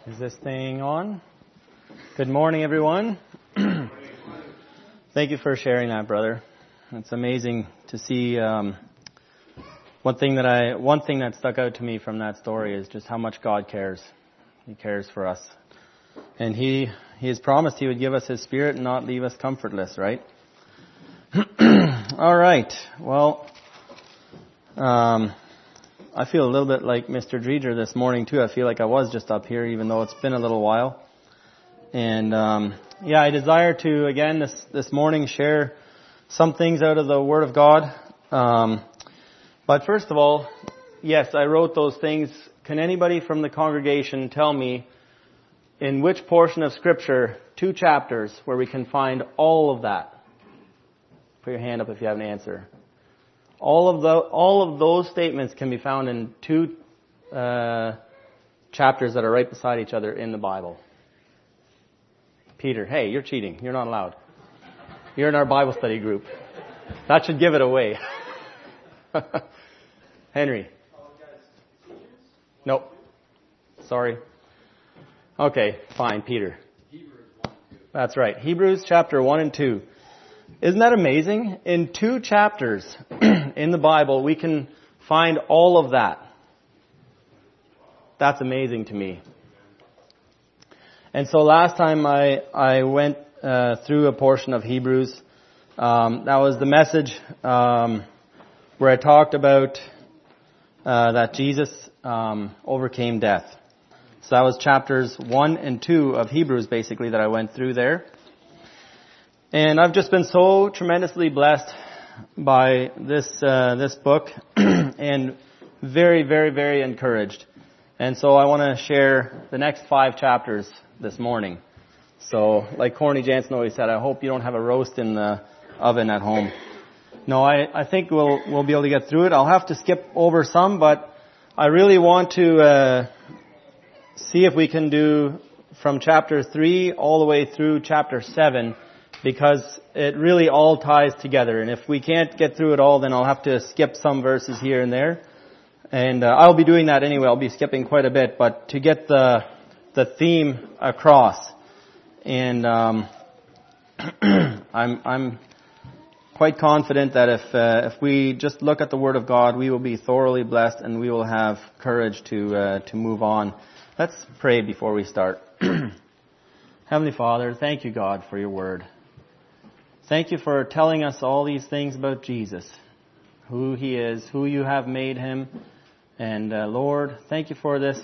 Is this thing on? Good morning, everyone. Thank you for sharing that, brother. It's amazing to see. One thing that stuck out to me from that story is just how much God cares. He cares for us, and He has promised He would give us His Spirit and not leave us comfortless. Right? All right. Well, I feel a little bit like Mr. Dreger this morning too. I feel like I was just up here, even though it's been a little while. And I desire to again this morning share some things out of the Word of God. But first of all, yes, I wrote those things. Can anybody from the congregation tell me in which portion of Scripture, 2 chapters, where we can find all of that? Put your hand up if you have an answer. All of those statements can be found in 2 chapters that are right beside each other in the Bible. Peter, hey, you're cheating. You're not allowed. You're in our Bible study group. That should give it away. Henry. Nope. Sorry. Okay, fine, Peter. That's right. Hebrews chapter 1 and 2. Isn't that amazing? In 2 chapters in the Bible, we can find all of that. That's amazing to me. And so last time I went through a portion of Hebrews. That was the message where I talked about that Jesus overcame death. So that was chapters 1 and 2 of Hebrews, basically, that I went through there. And I've just been so tremendously blessed by this book and very, very, very encouraged. And so I want to share the next 5 chapters this morning. So like Corny Jansen always said, I hope you don't have a roast in the oven at home. No, I think we'll be able to get through it. I'll have to skip over some, but I really want to see if we can do from chapter 3 all the way through chapter 7, because it really all ties together. And if we can't get through it all, then I'll have to skip some verses here and there. And I'll be doing that anyway. I'll be skipping quite a bit, but to get the theme across. And I'm quite confident that if we just look at the Word of God, we will be thoroughly blessed and we will have courage to move on. Let's pray before we start. Heavenly Father, thank you, God, for your Word. Thank you for telling us all these things about Jesus, who He is, who you have made Him. And Lord, thank you for this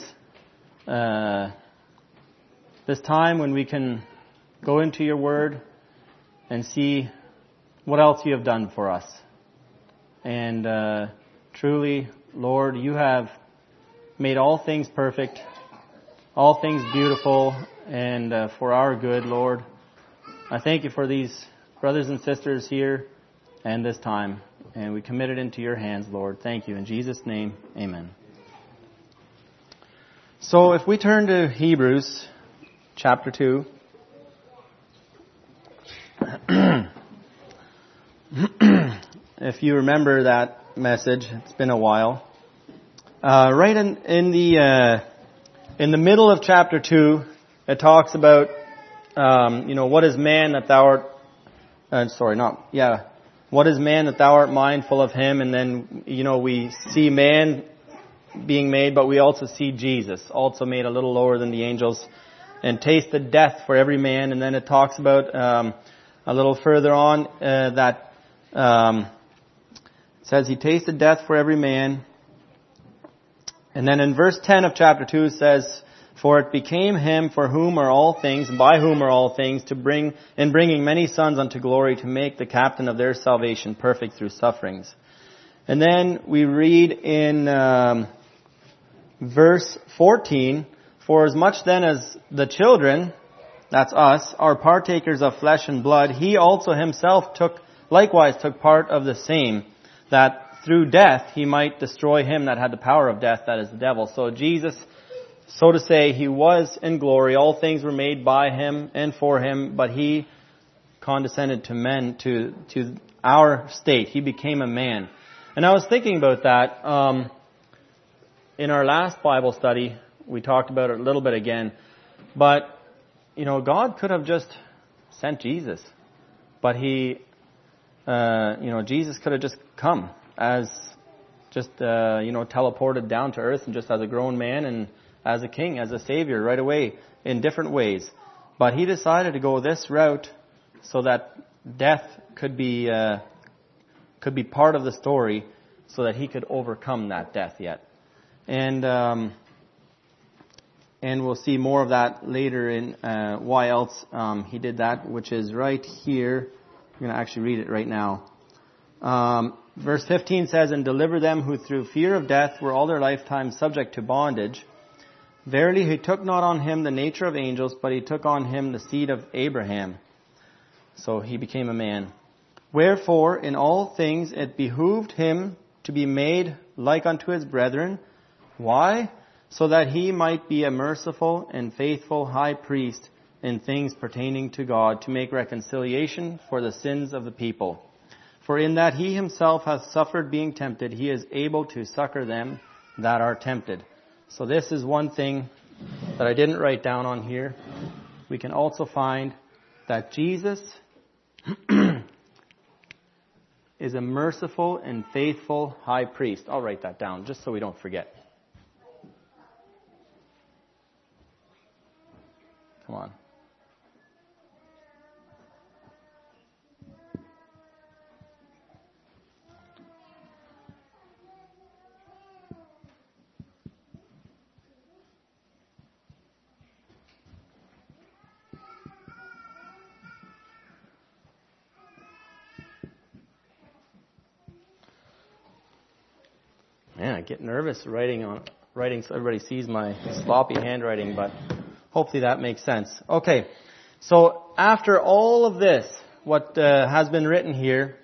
time when we can go into your Word and see what else you have done for us. And truly, Lord, you have made all things perfect, all things beautiful, and for our good, Lord. I thank you for these brothers and sisters here and this time. And we commit it into your hands, Lord. Thank you. In Jesus' name, amen. So if we turn to Hebrews chapter 2. If you remember that message, it's been a while. Right in the middle of chapter 2, it talks about, what is man that thou art, what is man that thou art mindful of him? And then, we see man being made, but we also see Jesus, also made a little lower than the angels, and tasted death for every man. And then it talks about, a little further on, that it says he tasted death for every man. And then in verse 10 of chapter 2 it says, for it became him for whom are all things, and by whom are all things, in bringing many sons unto glory, to make the captain of their salvation perfect through sufferings. And then we read in verse 14, for as much then as the children, that's us, are partakers of flesh and blood, he also himself likewise took part of the same, that through death he might destroy him that had the power of death, that is the devil. So Jesus, so to say, he was in glory. All things were made by him and for him, but he condescended to men, to our state. He became a man. And I was thinking about that. In our last Bible study, we talked about it a little bit again. But, God could have just sent Jesus. But Jesus could have just come as just, teleported down to earth and just as a grown man and as a king, as a savior right away in different ways. But he decided to go this route so that death could be part of the story so that he could overcome that death yet. And we'll see more of that later in why else he did that, which is right here. I'm going to actually read it right now. Verse 15 says, "And deliver them who through fear of death were all their lifetime subject to bondage. Verily he took not on him the nature of angels, but he took on him the seed of Abraham." So he became a man. "Wherefore in all things it behooved him to be made like unto his brethren." Why? "So that he might be a merciful and faithful high priest in things pertaining to God, to make reconciliation for the sins of the people. For in that he himself hath suffered being tempted, he is able to succor them that are tempted." So this is one thing that I didn't write down on here. We can also find that Jesus is a merciful and faithful high priest. I'll write that down just so we don't forget. Come on. Man, I get nervous writing so everybody sees my sloppy handwriting, but hopefully that makes sense. Okay, so after all of this, what has been written here,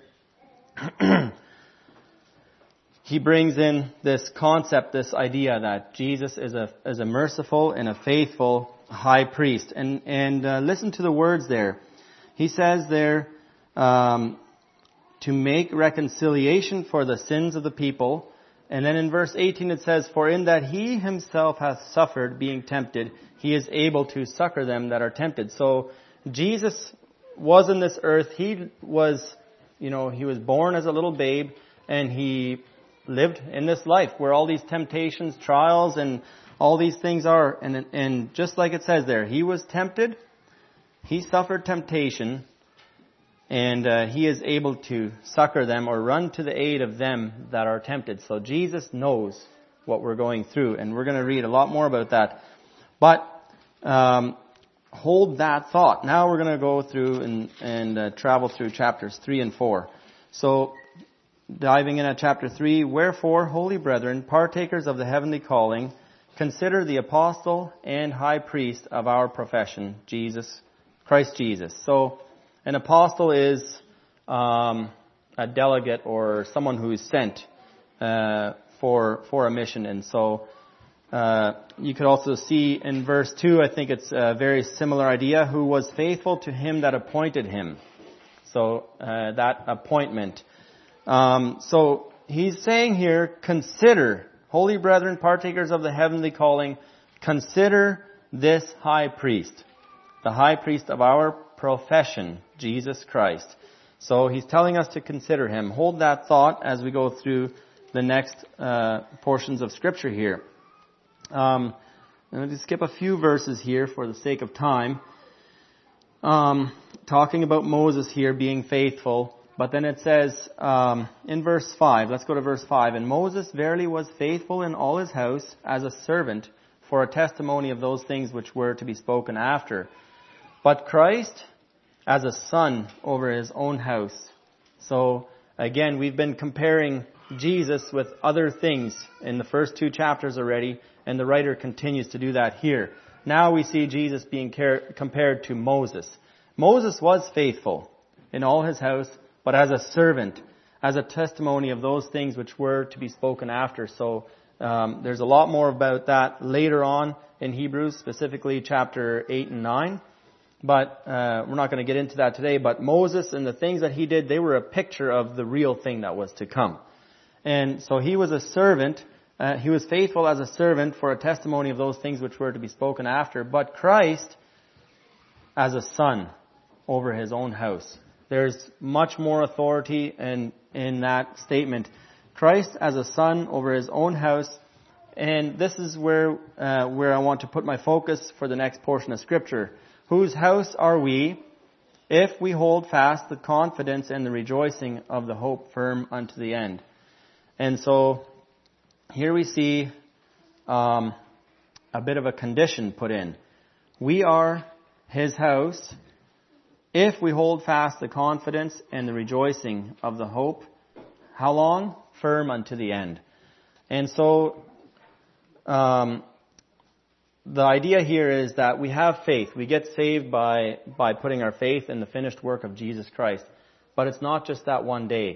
he brings in this concept, this idea that Jesus is a merciful and a faithful high priest. And listen to the words there. He says there, to make reconciliation for the sins of the people. And then in verse 18 it says, "For in that he himself hath suffered being tempted, he is able to succor them that are tempted." So Jesus was in this earth. He was born as a little babe, and he lived in this life where all these temptations, trials, and all these things are. And just like it says there, he was tempted, he suffered temptation, and he is able to succor them or run to the aid of them that are tempted. So Jesus knows what we're going through, and we're going to read a lot more about that. But hold that thought. Now we're going to go through and travel through chapters 3 and 4. So diving in at chapter 3, "Wherefore, holy brethren, partakers of the heavenly calling, consider the apostle and high priest of our profession, Christ Jesus." So an apostle is a delegate or someone who is sent for a mission. And so you could also see in verse 2, I think it's a very similar idea, "who was faithful to him that appointed him." So that appointment. So he's saying here, consider, holy brethren, partakers of the heavenly calling, consider this high priest, the high priest of our profession, Jesus Christ. So he's telling us to consider him. Hold that thought as we go through the next portions of Scripture here. I'm going to skip a few verses here for the sake of time. Talking about Moses here being faithful. But then it says in verse 5, let's go to verse 5. "And Moses verily was faithful in all his house as a servant for a testimony of those things which were to be spoken after. But Christ as a son over his own house." So again, we've been comparing Jesus with other things in the first 2 chapters already, and the writer continues to do that here. Now we see Jesus being compared to Moses. Moses was faithful in all his house, but as a servant, as a testimony of those things which were to be spoken after. So there's a lot more about that later on in Hebrews, specifically chapter 8 and 9. But we're not going to get into that today. But Moses and the things that he did, they were a picture of the real thing that was to come. And so he was a servant He was faithful as a servant for a testimony of those things which were to be spoken after. But Christ as a son over his own house. There's much more authority in that statement. Christ as a son over his own house. And this is where I want to put my focus for the next portion of Scripture. Whose house are we, if we hold fast the confidence and the rejoicing of the hope firm unto the end? And so here we see a bit of a condition put in. We are his house if we hold fast the confidence and the rejoicing of the hope. How long? Firm unto the end. And so the idea here is that we have faith. We get saved by putting our faith in the finished work of Jesus Christ. But it's not just that one day.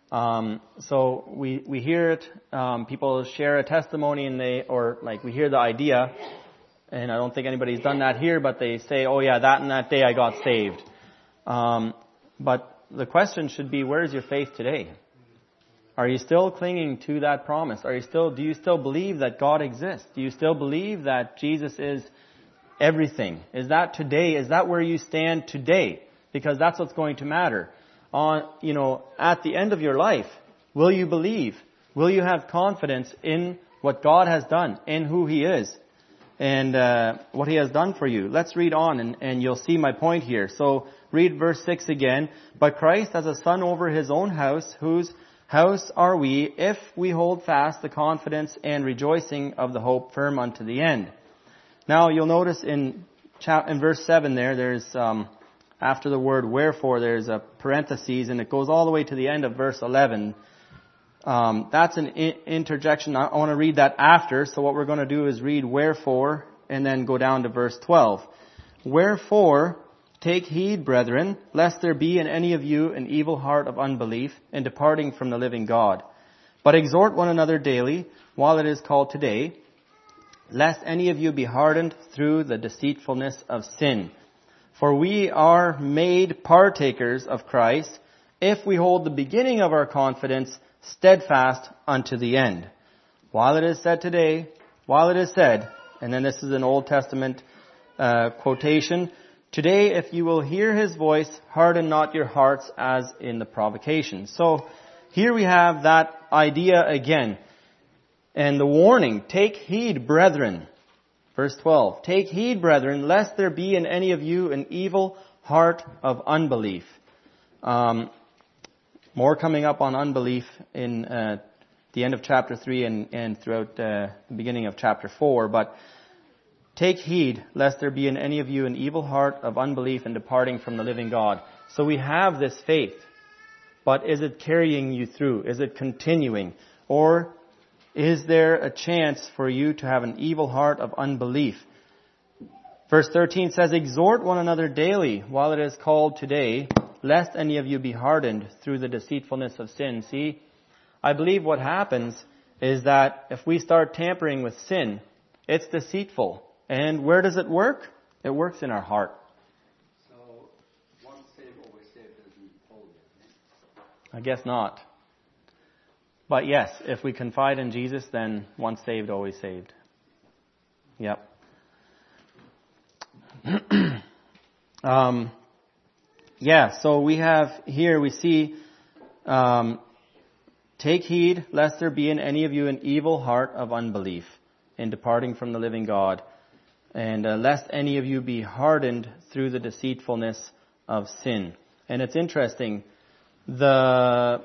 So we hear it, people share a testimony and we hear the idea, and I don't think anybody's done that here, but they say, oh yeah, that and that day I got saved. But the question should be, where is your faith today? Are you still clinging to that promise? Do you still believe that God exists? Do you still believe that Jesus is everything? Is that today? Is that where you stand today? Because that's what's going to matter. At the end of your life, will you believe? Will you have confidence in what God has done, in who He is, and what He has done for you? Let's read on, and you'll see my point here. So read verse 6 again. But Christ as a son over His own house, whose house are we, if we hold fast the confidence and rejoicing of the hope firm unto the end? Now you'll notice in verse 7 there's after the word wherefore, there's a parenthesis, and it goes all the way to the end of verse 11. That's an interjection. I want to read that after. So what we're going to do is read wherefore, and then go down to verse 12. Wherefore, take heed, brethren, lest there be in any of you an evil heart of unbelief in departing from the living God. But exhort one another daily, while it is called today, lest any of you be hardened through the deceitfulness of sin. For we are made partakers of Christ, if we hold the beginning of our confidence steadfast unto the end. While it is said today, while it is said, and then this is an Old Testament quotation, today if you will hear His voice, harden not your hearts as in the provocation. So here we have that idea again. And the warning, take heed, brethren. Verse 12, take heed, brethren, lest there be in any of you an evil heart of unbelief. More coming up on unbelief in the end of chapter 3 and throughout the beginning of chapter 4. But take heed, lest there be in any of you an evil heart of unbelief in departing from the living God. So we have this faith, but is it carrying you through? Is it continuing? Or is there a chance for you to have an evil heart of unbelief? Verse 13 says, exhort one another daily while it is called today, lest any of you be hardened through the deceitfulness of sin. See, I believe what happens is that if we start tampering with sin, it's deceitful. And where does it work? It works in our heart. So, once saved, always saved doesn't hold it. I guess not. But yes, if we confide in Jesus, then once saved, always saved. Yep. So we have here, we see, take heed lest there be in any of you an evil heart of unbelief in departing from the living God, and lest any of you be hardened through the deceitfulness of sin. And it's interesting, the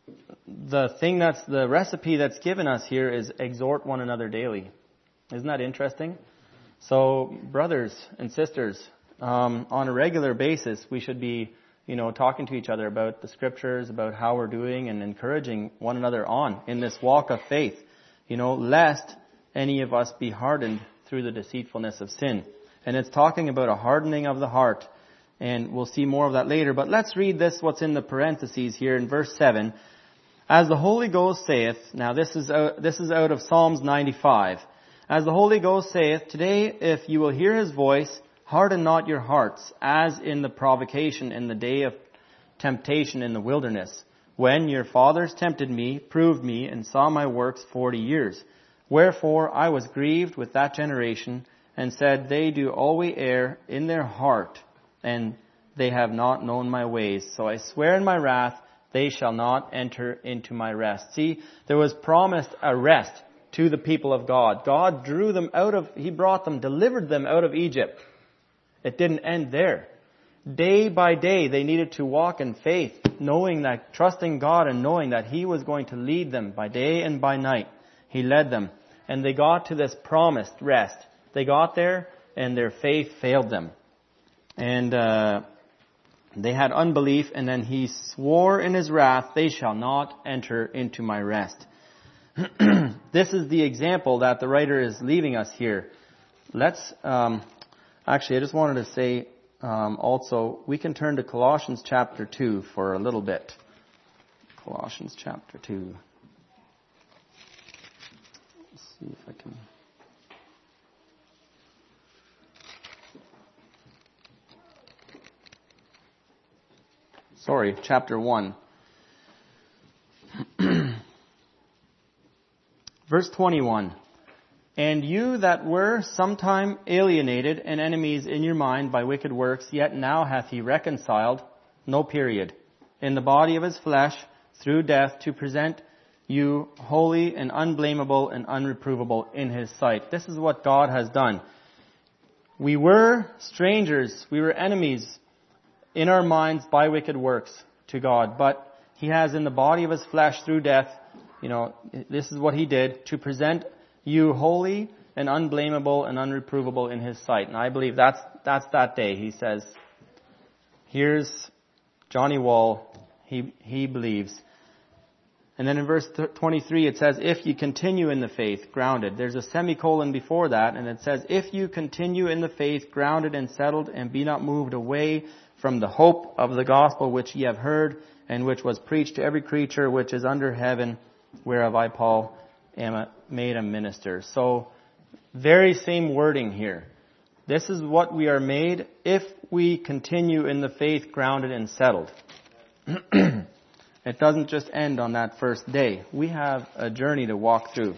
recipe that's given us here is exhort one another daily. Isn't that interesting? So, brothers and sisters, on a regular basis, we should be, talking to each other about the Scriptures, about how we're doing, and encouraging one another on in this walk of faith. Lest any of us be hardened through the deceitfulness of sin. And it's talking about a hardening of the heart. And we'll see more of that later. But let's read what's in the parentheses here in verse 7. As the Holy Ghost saith, now this is out of Psalms 95. As the Holy Ghost saith, today if you will hear His voice, harden not your hearts, as in the provocation in the day of temptation in the wilderness, when your fathers tempted me, proved me, and saw my works 40 years. Wherefore I was grieved with that generation, and said, They do always err in their heart, and they have not known my ways. So I swear in my wrath, they shall not enter into my rest. See, there was promised a rest to the people of God. God drew them He brought them, delivered them out of Egypt. It didn't end there. Day by day, they needed to walk in faith, trusting God and knowing that He was going to lead them by day and by night. He led them. And they got to this promised rest. They got there and their faith failed them. And they had unbelief, and then He swore in His wrath, They shall not enter into my rest. This is the example that the writer is leaving us here. Let's, actually, I just wanted to say also, we can turn to Colossians chapter 2 for a little bit. Colossians chapter 2. Let's see if I can... Sorry, chapter 1. Verse 21. And you that were sometime alienated and enemies in your mind by wicked works, yet now hath He reconciled, no period, in the body of His flesh, through death, to present you holy and unblameable and unreprovable in His sight. This is what God has done. We were strangers, we were enemies in our minds by wicked works to God, but He has in the body of His flesh through death, this is what He did, to present you holy and unblameable and unreprovable in His sight. And I believe that's that day. He says, here's Johnny Wall, he believes. And then in verse 23 it says, if you continue in the faith, grounded. There's a semicolon before that, and it says, if you continue in the faith, grounded and settled, and be not moved away from the hope of the gospel which ye have heard, and which was preached to every creature which is under heaven, whereof I, Paul, am made a minister. So, very same wording here. This is what we are made if we continue in the faith, grounded and settled. It doesn't just end on that first day. We have a journey to walk through.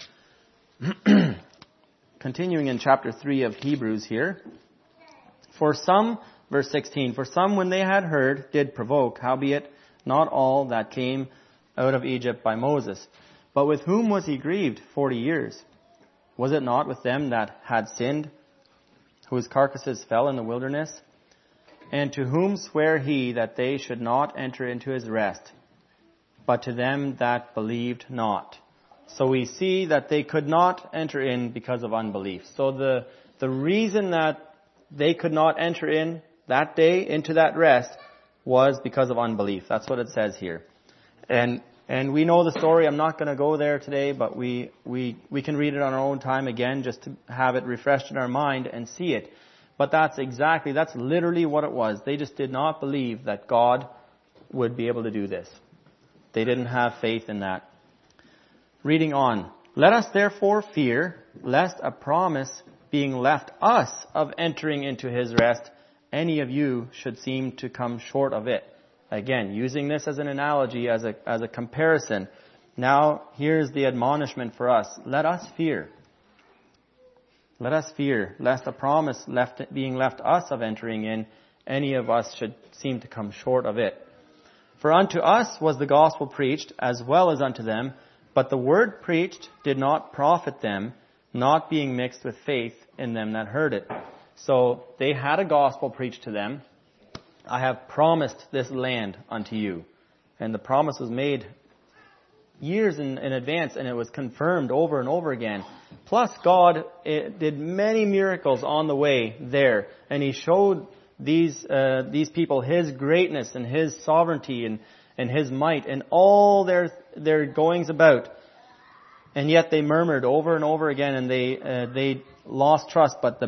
Continuing in chapter 3 of Hebrews here. For some, verse 16, for some when they had heard did provoke, howbeit not all that came out of Egypt by Moses. But with whom was he grieved 40 years? Was it not with them that had sinned, whose carcasses fell in the wilderness? And to whom sware he that they should not enter into his rest, but to them that believed not? So we see that they could not enter in because of unbelief. So the reason that they could not enter in that day into that rest was because of unbelief. That's what it says here. And we know the story. I'm not going to go there today, but we can read it on our own time again just to have it refreshed in our mind and see it. But that's literally what it was. They just did not believe that God would be able to do this. They didn't have faith in that. Reading on. Let us therefore fear, lest a promise being left us of entering into His rest, any of you should seem to come short of it. Again, using this as an analogy, as a comparison. Now, here's the admonishment for us. Let us fear. Let us fear, lest a promise being left us of entering in, any of us should seem to come short of it. For unto us was the gospel preached, as well as unto them, but the word preached did not profit them, not being mixed with faith in them that heard it. So, they had a gospel preached to them. I have promised this land unto you. And the promise was made years in advance, and it was confirmed over and over again. Plus, God did many miracles on the way there, and He showed these people His greatness and His sovereignty and His might and all their goings about. And yet they murmured over and over again, and they lost trust. But the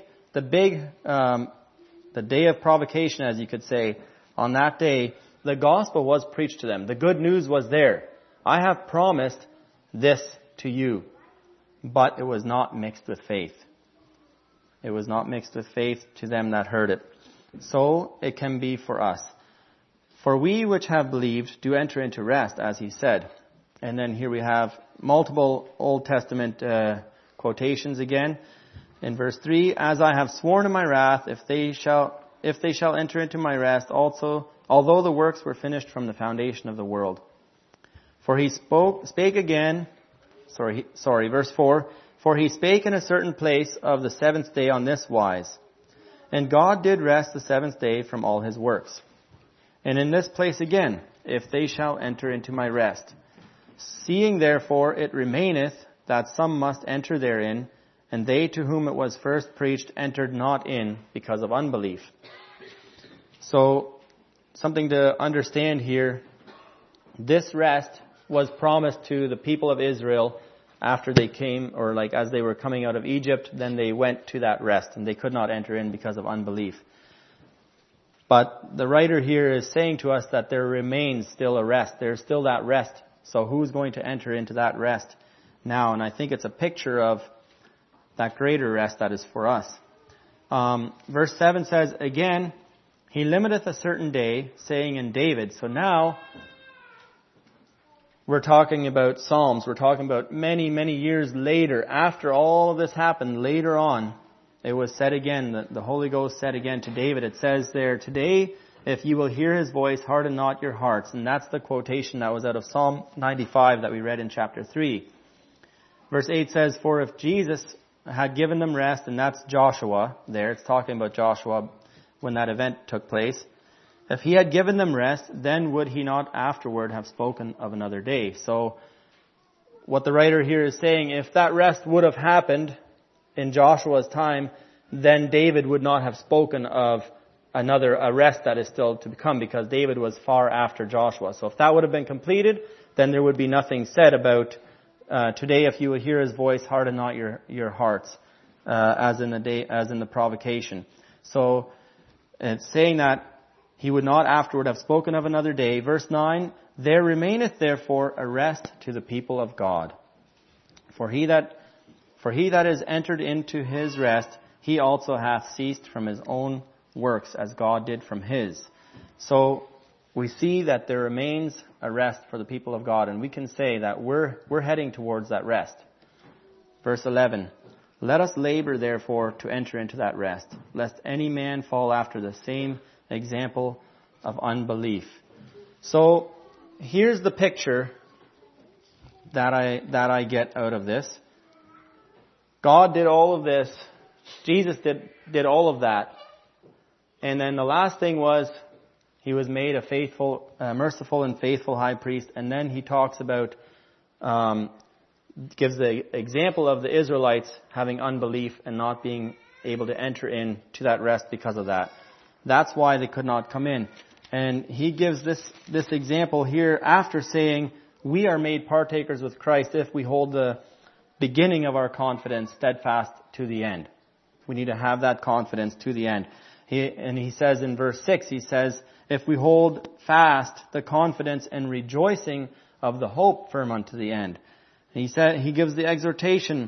day of provocation, as you could say, on that day, the gospel was preached to them. The good news was there. I have promised this to you. But it was not mixed with faith. It was not mixed with faith to them that heard it. So it can be for us. For we which have believed do enter into rest, as He said. And then here we have multiple Old Testament quotations again. In verse 3, as I have sworn in my wrath, if they shall enter into my rest also, although the works were finished from the foundation of the world. For he spake again, verse 4, for he spake in a certain place of the seventh day on this wise, and God did rest the seventh day from all his works. And in this place again, if they shall enter into my rest. Seeing therefore it remaineth that some must enter therein, and they to whom it was first preached entered not in because of unbelief. So, something to understand here, this rest was promised to the people of Israel after they came, or like as they were coming out of Egypt, then they went to that rest, and they could not enter in because of unbelief. But the writer here is saying to us that there remains still a rest. There's still that rest. So who's going to enter into that rest now? And I think it's a picture of that greater rest that is for us. Verse 7 says, again, he limiteth a certain day, saying in David. So now we're talking about Psalms. We're talking about many, many years later, after all of this happened, later on, it was said again, the Holy Ghost said again to David. It says there, today, if you will hear his voice, harden not your hearts. And that's the quotation that was out of Psalm 95 that we read in chapter 3. Verse 8 says, for if Jesus had given them rest, and that's Joshua there, it's talking about Joshua when that event took place. If he had given them rest, then would he not afterward have spoken of another day? So, what the writer here is saying, if that rest would have happened in Joshua's time, then David would not have spoken of a rest that is still to come, because David was far after Joshua. So if that would have been completed, then there would be nothing said about today, if you will hear his voice, harden not your hearts, as in the provocation. So it's saying that he would not afterward have spoken of another day. Verse 9, there remaineth therefore a rest to the people of God. For he that is entered into his rest, he also hath ceased from his own works, as God did from his. So we see that there remains a rest for the people of God, and we can say that we're heading towards that rest. Verse 11, let us labor therefore to enter into that rest, lest any man fall after the same example of unbelief. So here's the picture that I get out of this. God did all of this. Jesus did all of that. And then the last thing was, he was made a faithful, merciful and faithful high priest. And then he talks about, gives the example of the Israelites having unbelief and not being able to enter into that rest because of that. That's why they could not come in. And he gives this example here after saying, we are made partakers with Christ if we hold the beginning of our confidence steadfast to the end. We need to have that confidence to the end. He says in verse 6, he says, if we hold fast the confidence and rejoicing of the hope firm unto the end. And he gives the exhortation,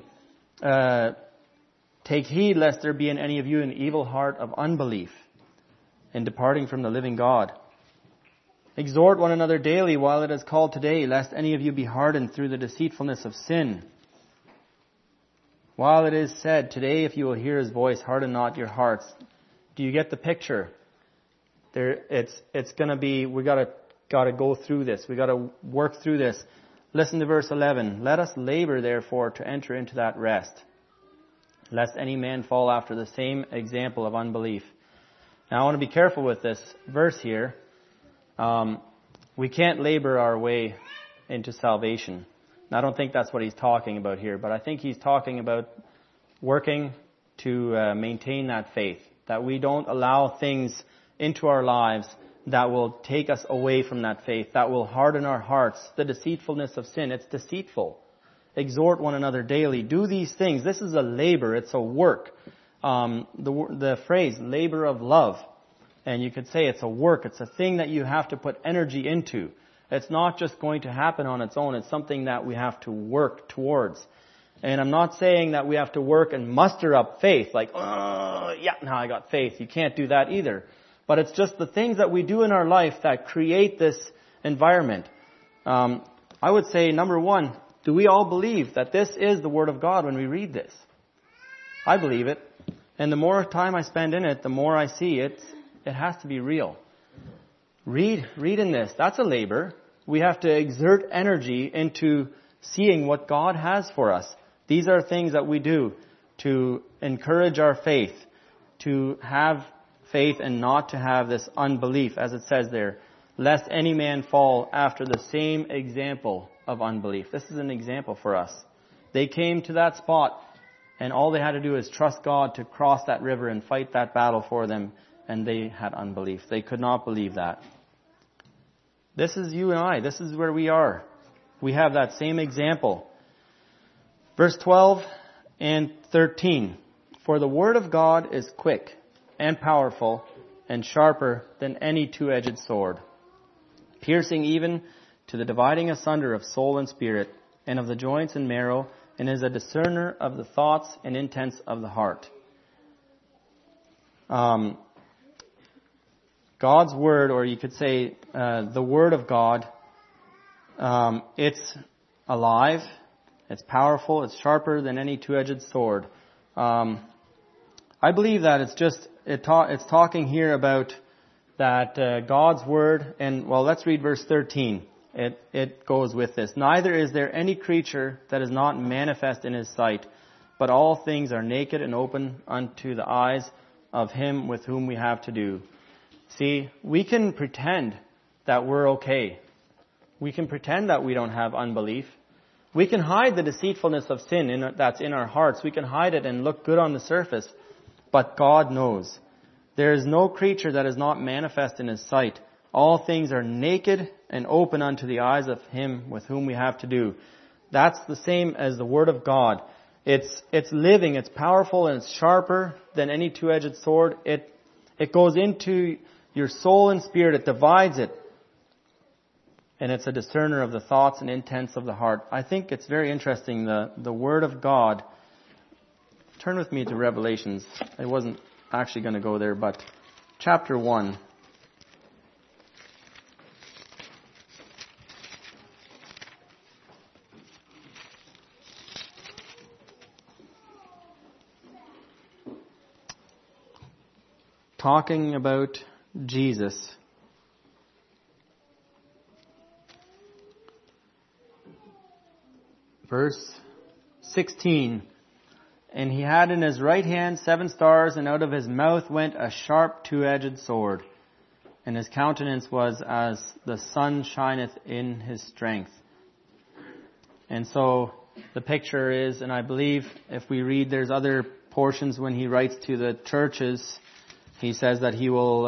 take heed lest there be in any of you an evil heart of unbelief in departing from the living God. Exhort one another daily while it is called today, lest any of you be hardened through the deceitfulness of sin. While it is said, today if you will hear his voice, harden not your hearts. Do you get the picture? It's going to be, we got to go through this. We got to work through this. Listen to verse 11. Let us labor therefore to enter into that rest, lest any man fall after the same example of unbelief. Now I want to be careful with this verse here. We can't labor our way into salvation. And I don't think that's what he's talking about here, but I think he's talking about working to maintain that faith, that we don't allow things into our lives that will take us away from that faith, that will harden our hearts. The deceitfulness of sin, it's deceitful. Exhort one another daily. Do these things. This is a labor. It's a work. The phrase, labor of love. And you could say it's a work. It's a thing that you have to put energy into. It's not just going to happen on its own. It's something that we have to work towards. And I'm not saying that we have to work and muster up faith. Like, now I got faith. You can't do that either. But it's just the things that we do in our life that create this environment. I I would say, number one, do we all believe that this is the Word of God when we read this? I believe it. And the more time I spend in it, the more I see it has to be real. Read in this. That's a labor. We have to exert energy into seeing what God has for us. These are things that we do to encourage our faith, to have faith and not to have this unbelief, as it says there, lest any man fall after the same example of unbelief. This is an example for us. They came to that spot, and all they had to do is trust God to cross that river and fight that battle for them, and they had unbelief. They could not believe that. This is you and I. This is where we are. We have that same example. Verse 12 and 13. For the word of God is quick and powerful and sharper than any two-edged sword, piercing even to the dividing asunder of soul and spirit, and of the joints and marrow, and is a discerner of the thoughts and intents of the heart. God's Word, or you could say the Word of God, it's alive, it's powerful, it's sharper than any two-edged sword. I believe that it's talking here about that God's Word, and well, let's read verse 13. It goes with this. Neither is there any creature that is not manifest in His sight, but all things are naked and open unto the eyes of Him with whom we have to do. See, we can pretend that we're okay. We can pretend that we don't have unbelief. We can hide the deceitfulness of sin that's in our hearts. We can hide it and look good on the surface. But God knows. There is no creature that is not manifest in His sight. All things are naked and open unto the eyes of Him with whom we have to do. That's the same as the Word of God. It's living, it's powerful, and it's sharper than any two-edged sword. It goes into your soul and spirit. It divides it. And it's a discerner of the thoughts and intents of the heart. I think it's very interesting, the Word of God. Turn with me to Revelations. I wasn't actually going to go there, but chapter 1. Talking about Jesus. Verse 16. And he had in his right hand 7 stars, and out of his mouth went a sharp two-edged sword. And his countenance was as the sun shineth in his strength. And so the picture is, and I believe if we read, there's other portions when he writes to the churches, he says that he will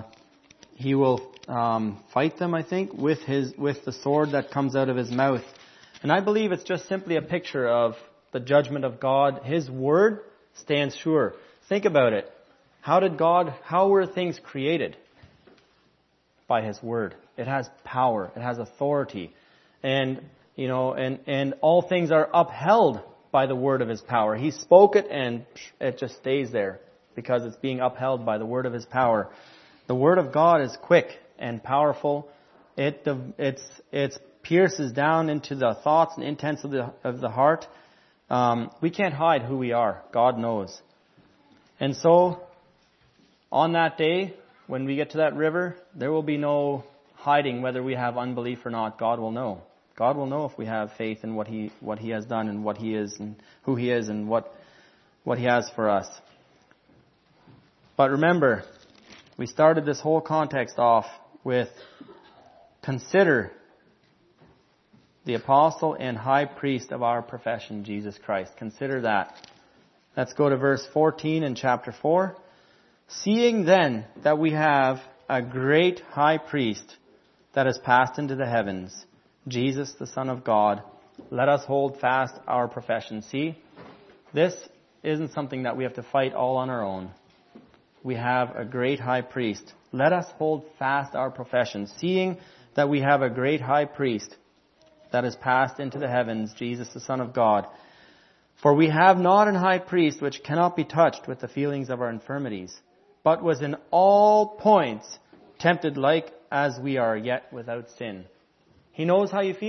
fight them, I think, with the sword that comes out of his mouth. And I believe it's just simply a picture of the judgment of God. His word stands sure. Think about it. How were things created? By His word. It has power. It has authority. And all things are upheld by the word of His power. He spoke it and it just stays there because it's being upheld by the word of His power. The word of God is quick and powerful. It pierces down into the thoughts and intents of the heart. We can't hide who we are. God knows. And so, on that day, when we get to that river, there will be no hiding whether we have unbelief or not. God will know. God will know if we have faith in what He has done and what He is and who He is and what He has for us. But remember, we started this whole context off with consider the apostle and high priest of our profession, Jesus Christ. Consider that. Let's go to verse 14 in chapter 4. Seeing then that we have a great high priest that has passed into the heavens, Jesus the Son of God, let us hold fast our profession. See, this isn't something that we have to fight all on our own. We have a great high priest. Let us hold fast our profession, seeing that we have a great high priest that has passed into the heavens, Jesus the Son of God. For we have not an high priest which cannot be touched with the feelings of our infirmities, but was in all points tempted like as we are, yet without sin. He knows how you feel.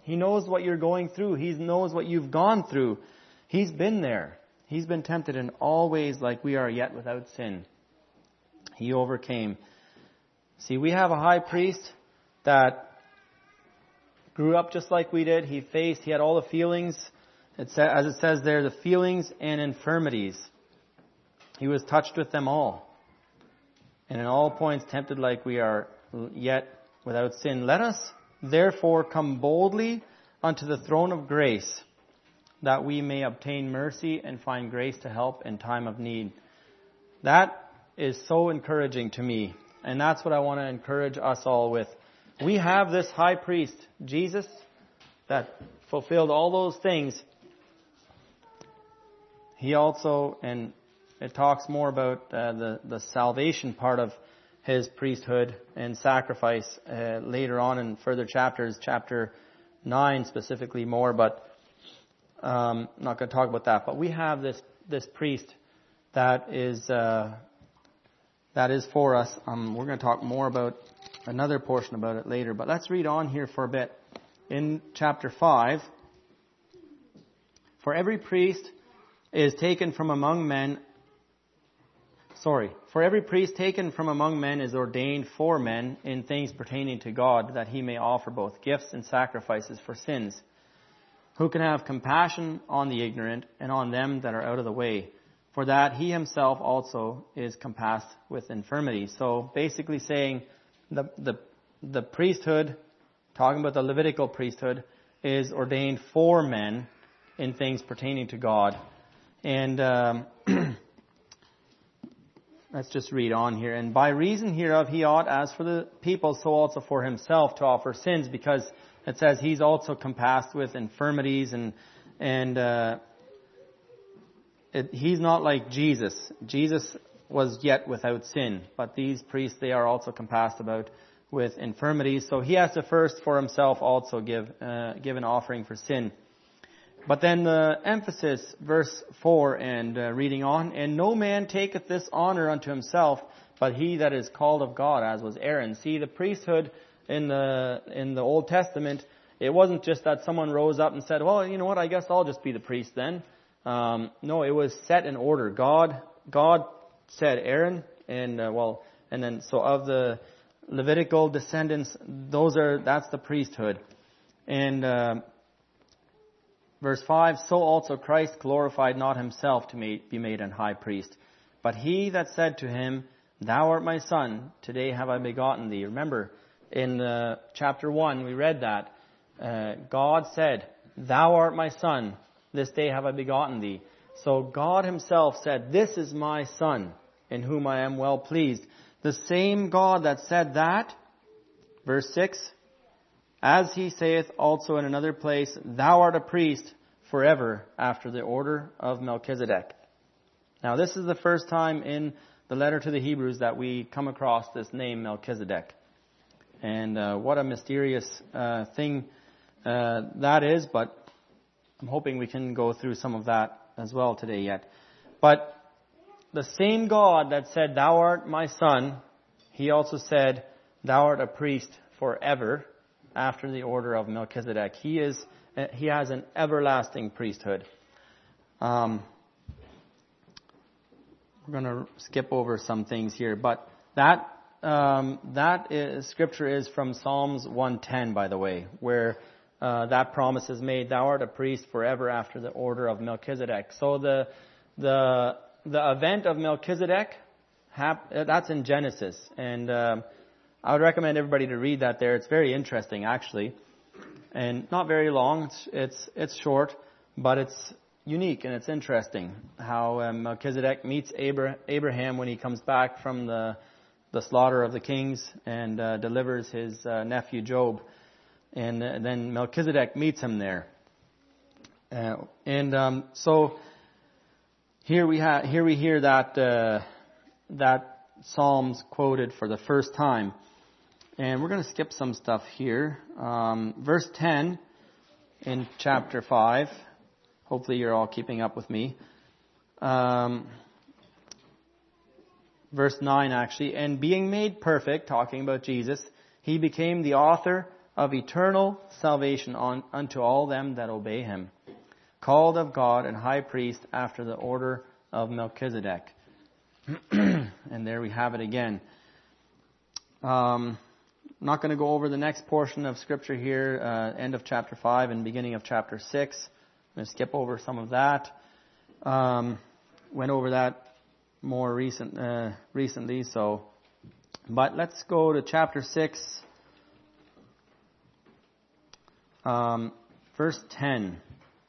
He knows what you're going through. He knows what you've gone through. He's been there. He's been tempted in all ways like we are, yet without sin. He overcame. See, we have a high priest that grew up just like we did. He had all the feelings, as it says there, the feelings and infirmities. He was touched with them all. And in all points tempted like we are, yet without sin. Let us therefore come boldly unto the throne of grace, that we may obtain mercy and find grace to help in time of need. That is so encouraging to me. And that's what I want to encourage us all with. We have this high priest, Jesus, that fulfilled all those things. He also, and it talks more about the salvation part of his priesthood and sacrifice later on in further chapters, chapter 9 specifically more, but I'm not going to talk about that. But we have this priest that is for us. We're going to talk more about another portion about it later. But let's read on here for a bit. In chapter 5, for every priest taken from among men is ordained for men in things pertaining to God, that he may offer both gifts and sacrifices for sins, who can have compassion on the ignorant and on them that are out of the way, for that he himself also is compassed with infirmity. So basically saying the priesthood, talking about the Levitical priesthood, is ordained for men in things pertaining to God. And let's just read on here. And by reason hereof he ought, as for the people, so also for himself, to offer sins, because it says he's also compassed with infirmities, and he's not like Jesus. Jesus was yet without sin, but these priests, they are also compassed about with infirmities. So he has to first for himself also give an offering for sin. But then the emphasis, verse 4 and reading on, and no man taketh this honor unto himself, but he that is called of God, as was Aaron. See, the priesthood in the Old Testament, it wasn't just that someone rose up and said, well, you know what, I guess I'll just be the priest then. No, it was set in order. God said Aaron, and then so of the Levitical descendants, that's the priesthood. And verse 5, so also Christ glorified not himself to be made an high priest, but he that said to him, Thou art my son, today have I begotten thee. Remember, in chapter 1, we read that. God said, Thou art my son, this day have I begotten thee. So God himself said, This is my son, in whom I am well pleased. The same God that said that, verse 6, as he saith also in another place, Thou art a priest forever after the order of Melchizedek. Now this is the first time in the letter to the Hebrews that we come across this name Melchizedek. And what a mysterious thing that is, but I'm hoping we can go through some of that as well today yet. But the same God that said, Thou art my son, he also said, Thou art a priest forever after the order of Melchizedek. He has an everlasting priesthood. We're going to skip over some things here, but that scripture is from Psalms 110, by the way, where that promise is made, Thou art a priest forever after the order of Melchizedek. So the event of Melchizedek, that's in Genesis, and I would recommend everybody to read that there. It's very interesting, actually, and not very long. It's short, but it's unique and it's interesting how Melchizedek meets Abraham when he comes back from the slaughter of the kings and delivers his nephew Job, and then Melchizedek meets him there. So here we hear that Psalms quoted for the first time. And we're going to skip some stuff here. Verse 10 in chapter 5. Hopefully you're all keeping up with me. Verse 9 actually. And being made perfect, talking about Jesus, he became the author of eternal salvation unto all them that obey him, called of God and high priest after the order of Melchizedek. And there we have it again. I'm not going to go over the next portion of Scripture here, end of chapter 5 and beginning of chapter 6. I'm going to skip over some of that. Went over that more recently. But let's go to chapter 6, verse 10.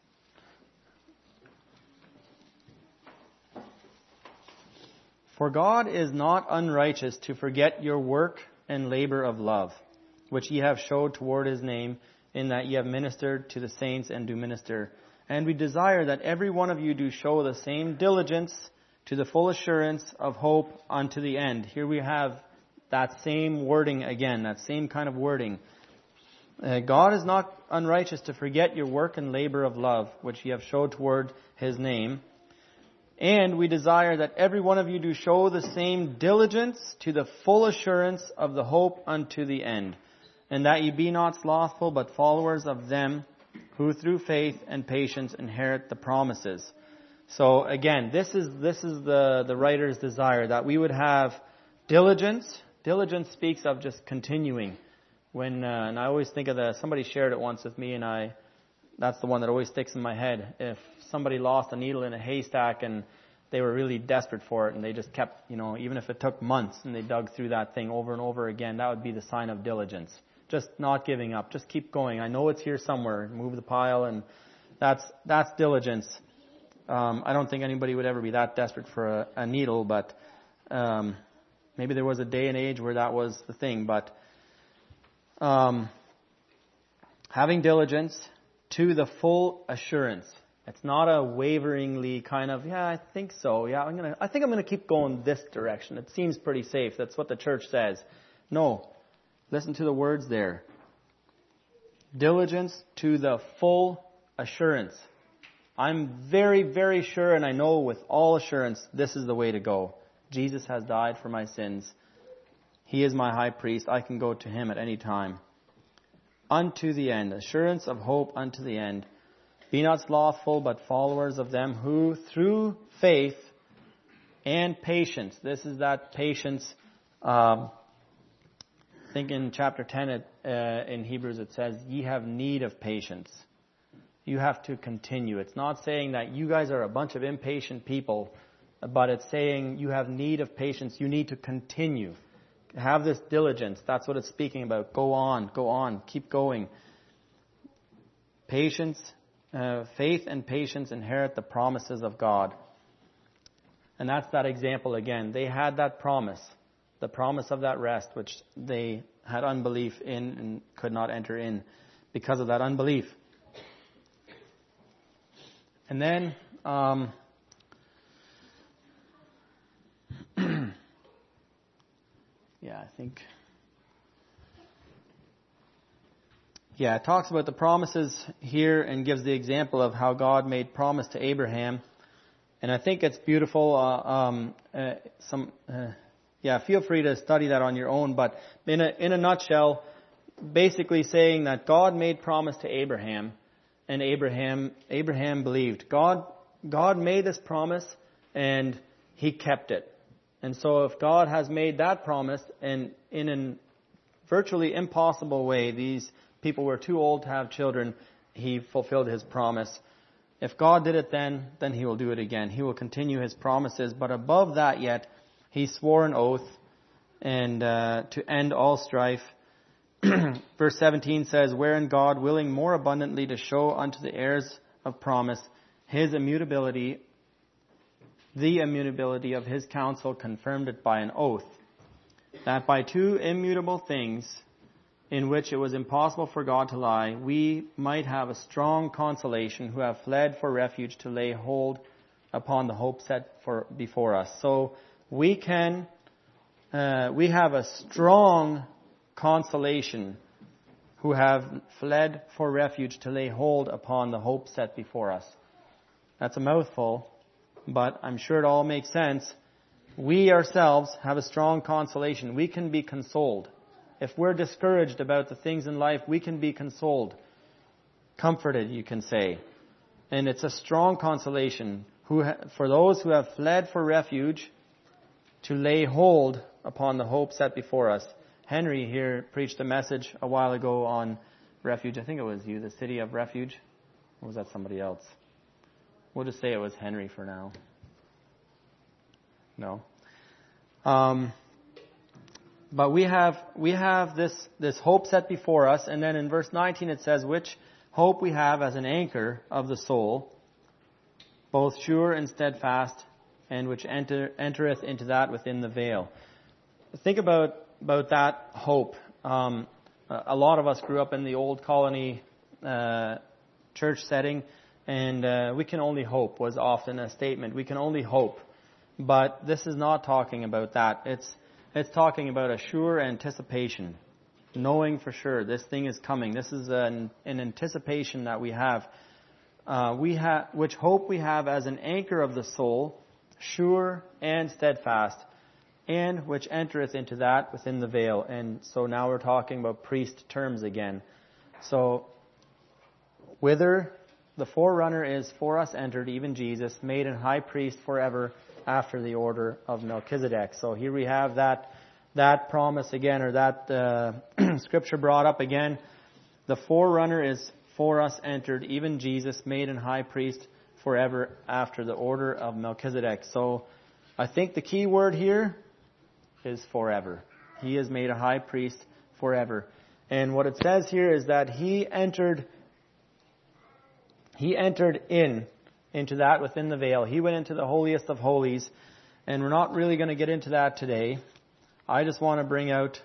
For God is not unrighteous to forget your work and labor of love, which ye have showed toward his name, in that ye have ministered to the saints and do minister. And we desire that every one of you do show the same diligence to the full assurance of hope unto the end. Here we have that same wording again, that same kind of wording. God is not unrighteous to forget your work and labor of love, which ye have showed toward his name. And we desire that every one of you do show the same diligence to the full assurance of the hope unto the end. And that ye be not slothful, but followers of them who through faith and patience inherit the promises. So again, this is the writer's desire, that we would have diligence. Diligence speaks of just continuing. And I always think of somebody shared it once with me, and that's the one that always sticks in my head. If somebody lost a needle in a haystack and they were really desperate for it, and they just kept, even if it took months, and they dug through that thing over and over again, that would be the sign of diligence. Just not giving up. Just keep going. I know it's here somewhere. Move the pile, and that's diligence. I don't think anybody would ever be that desperate for a needle, but maybe there was a day and age where that was the thing. But having diligence to the full assurance. It's not a waveringly kind of, I think so. I think I'm gonna keep going this direction. It seems pretty safe. That's what the church says. No. Listen to the words there. Diligence to the full assurance. I'm very, very sure, and I know with all assurance, this is the way to go. Jesus has died for my sins. He is my high priest. I can go to him at any time. Unto the end. Assurance of hope unto the end. Be not slothful, but followers of them who through faith and patience. This is that patience. I think in chapter 10 in Hebrews it says, ye have need of patience. You have to continue. It's not saying that you guys are a bunch of impatient people, but it's saying you have need of patience. You need to continue. Have this diligence. That's what it's speaking about. Go on, keep going. Patience, faith and patience inherit the promises of God. And that's that example again. They had that promise, the promise of that rest, which they had unbelief in and could not enter in because of that unbelief. And then, it talks about the promises here and gives the example of how God made promise to Abraham. And I think it's beautiful. Feel free to study that on your own. But in a nutshell, basically saying that God made promise to Abraham, and Abraham believed. God made this promise, and he kept it. And so if God has made that promise, and in a virtually impossible way, these people were too old to have children, he fulfilled his promise. If God did it then he will do it again. He will continue his promises. But above that yet, he swore an oath and to end all strife. Verse 17 says, wherein God, willing more abundantly to show unto the heirs of promise his immutability, the immutability of his counsel, confirmed it by an oath, that by two immutable things, in which it was impossible for God to lie, we might have a strong consolation, who have fled for refuge to lay hold upon the hope set before us. So we have a strong consolation, who have fled for refuge to lay hold upon the hope set before us. That's a mouthful, but I'm sure it all makes sense. We ourselves have a strong consolation. We can be consoled. If we're discouraged about the things in life, we can be consoled, comforted, you can say. And it's a strong consolation for those who have fled for refuge to lay hold upon the hope set before us. Henry here preached a message a while ago on refuge. I think it was you, the city of refuge. Or was that somebody else? We'll just say it was Henry for now. No. But we have this hope set before us, and then in verse 19 it says, which hope we have as an anchor of the soul, both sure and steadfast, and which entereth into that within the veil. Think about that hope. A lot of us grew up in the old colony church setting, and we can only hope was often a statement. We can only hope. But this is not talking about that. It's talking about a sure anticipation, knowing for sure this thing is coming. This is an anticipation that we have. Which hope we have as an anchor of the soul, sure and steadfast, and which entereth into that within the veil. And so now we're talking about priest terms again. So, whither the forerunner is for us entered, even Jesus, made an high priest forever after the order of Melchizedek. So here we have that promise again, or that scripture brought up again. The forerunner is for us entered, even Jesus, made an high priest forever after the order of Melchizedek. So I think the key word here is forever. He is made a high priest forever. And what it says here is that he entered into that within the veil. He went into the holiest of holies, and we're not really going to get into that today. I just want to bring out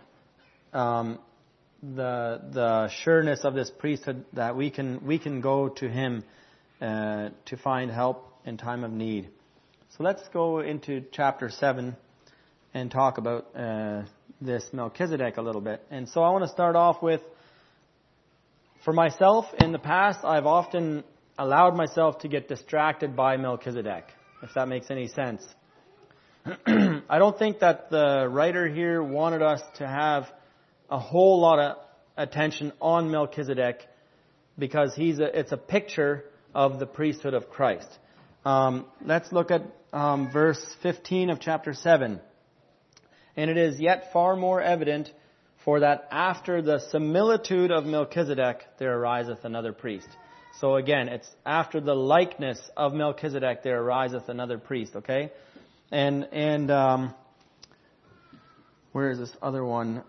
the sureness of this priesthood, that we can go to him to find help in time of need. So let's go into chapter 7 and talk about this Melchizedek a little bit. And so I want to start off with, for myself, in the past, I've often allowed myself to get distracted by Melchizedek, if that makes any sense. I don't think that the writer here wanted us to have a whole lot of attention on Melchizedek, because it's a picture of the priesthood of Christ. Let's look at verse 15 of chapter 7. And it is yet far more evident, for that after the similitude of Melchizedek there ariseth another priest. So again, it's after the likeness of Melchizedek there ariseth another priest, okay? And where is this other one?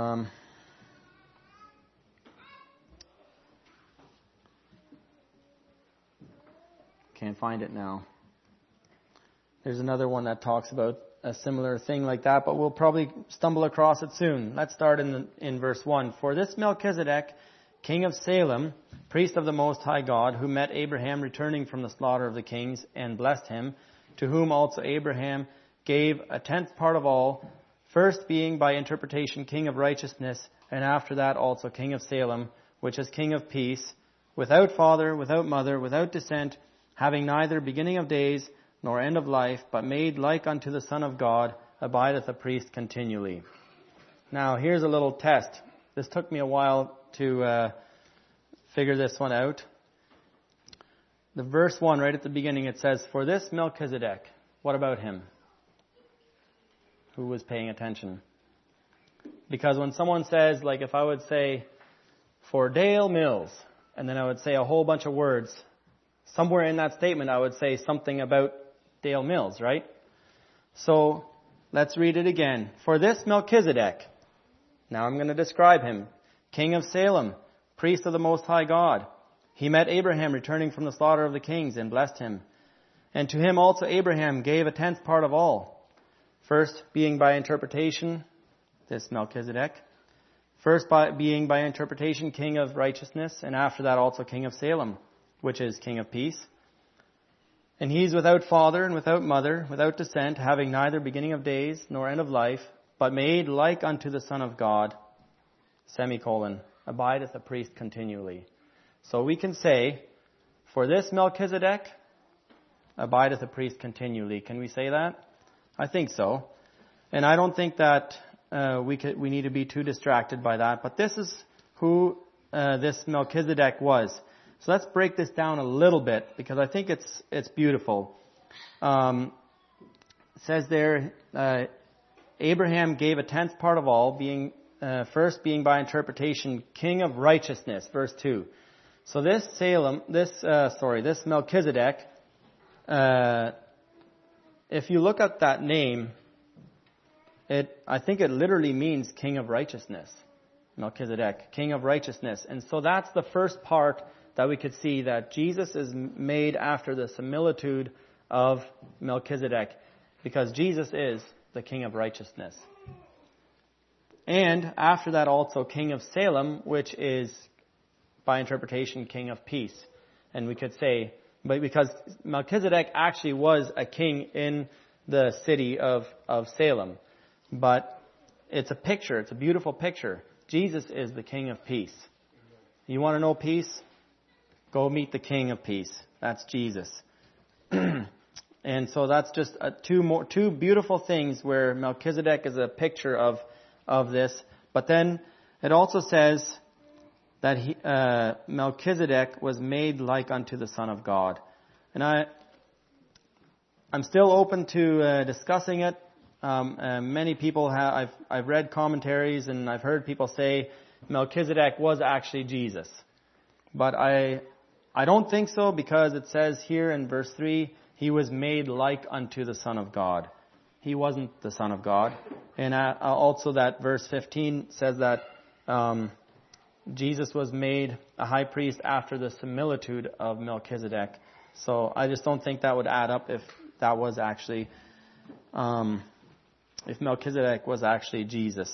Can't find it now. There's another one that talks about a similar thing like that, but we'll probably stumble across it soon. Let's start in verse 1. For this Melchizedek, king of Salem, priest of the Most High God, who met Abraham returning from the slaughter of the kings and blessed him, to whom also Abraham gave a tenth part of all, first being by interpretation king of righteousness, and after that also king of Salem, which is king of peace, without father, without mother, without descent, having neither beginning of days nor end of life, but made like unto the Son of God, abideth a priest continually. Now, here's a little test. This took me a while to figure this one out. The verse 1, right at the beginning, it says, for this Melchizedek. What about him? Who was paying attention? Because when someone says, like if I would say, for Dale Mills, and then I would say a whole bunch of words, somewhere in that statement I would say something about Dale Mills, right? So let's read it again. For this Melchizedek, now I'm going to describe him, king of Salem, priest of the Most High God. He met Abraham returning from the slaughter of the kings and blessed him. And to him also Abraham gave a tenth part of all. First being by interpretation, this Melchizedek. First being by interpretation king of righteousness, and after that also king of Salem, which is king of peace. And he's without father and without mother, without descent, having neither beginning of days nor end of life, but made like unto the Son of God, abideth a priest continually. So we can say, for this Melchizedek, abideth a priest continually. Can we say that? I think so. And I don't think that we need to be too distracted by that. But this is who this Melchizedek was. So let's break this down a little bit, because I think it's beautiful. It says there, Abraham gave a tenth part of all, being by interpretation king of righteousness. Verse 2. So this Melchizedek, if you look at that name, I think it literally means king of righteousness. Melchizedek, king of righteousness. And so that's the first part that we could see, that Jesus is made after the similitude of Melchizedek, because Jesus is the king of righteousness. And after that also king of Salem, which is by interpretation king of peace. And we could say, but because Melchizedek actually was a king in the city of Salem. But it's a picture, it's a beautiful picture. Jesus is the king of peace. You want to know peace? Go meet the king of peace. That's Jesus. And so that's just two beautiful things where Melchizedek is a picture of this. But then it also says that Melchizedek was made like unto the Son of God. And I'm still open to discussing it. Many people I've read commentaries and I've heard people say Melchizedek was actually Jesus. But I don't think so, because it says here in verse 3, he was made like unto the Son of God. He wasn't the Son of God. And also that verse 15 says that Jesus was made a high priest after the similitude of Melchizedek. So I just don't think that would add up if that was actually, if Melchizedek was actually Jesus.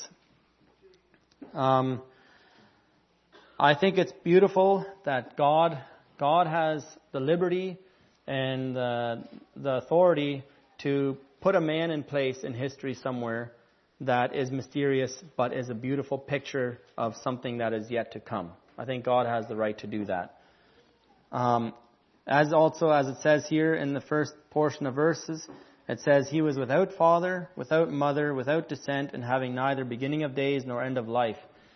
I think it's beautiful that God has the liberty and the authority to put a man in place in history somewhere that is mysterious, but is a beautiful picture of something that is yet to come. I think God has the right to do that. As it says here in the first portion of verses, it says, he was without father, without mother, without descent, and having neither beginning of days nor end of life.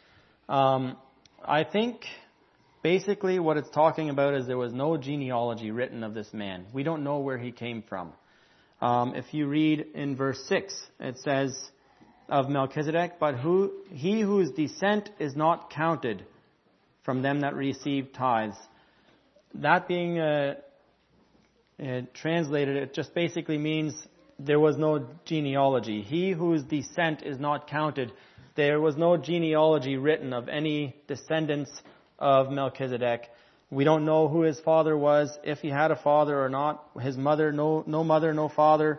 I think basically what it's talking about is there was no genealogy written of this man. We don't know where he came from. If you read in verse 6, it says of Melchizedek, but he whose descent is not counted from them that receive tithes. That being translated, it just basically means there was no genealogy. He whose descent is not counted. There was no genealogy written of any descendants of Melchizedek. We don't know who his father was, if he had a father or not. His mother, no mother, no father.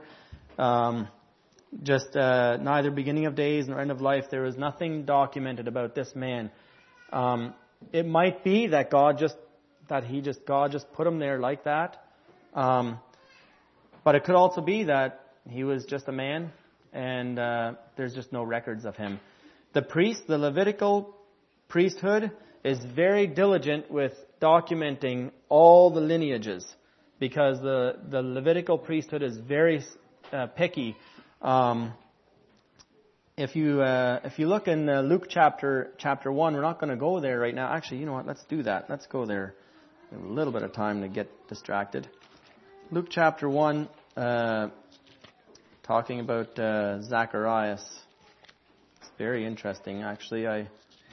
Neither beginning of days nor end of life. There is nothing documented about this man. It might be that God just put him there like that. But it could also be that he was just a man, and there's just no records of him. The Levitical priesthood is very diligent with documenting all the lineages, because the Levitical priesthood is very picky. If you look in Luke chapter 1, we're not going to go there right now. Actually, you know what? Let's do that. Let's go there. We have a little bit of time to get distracted. Luke chapter 1, talking about Zacharias. It's very interesting, actually.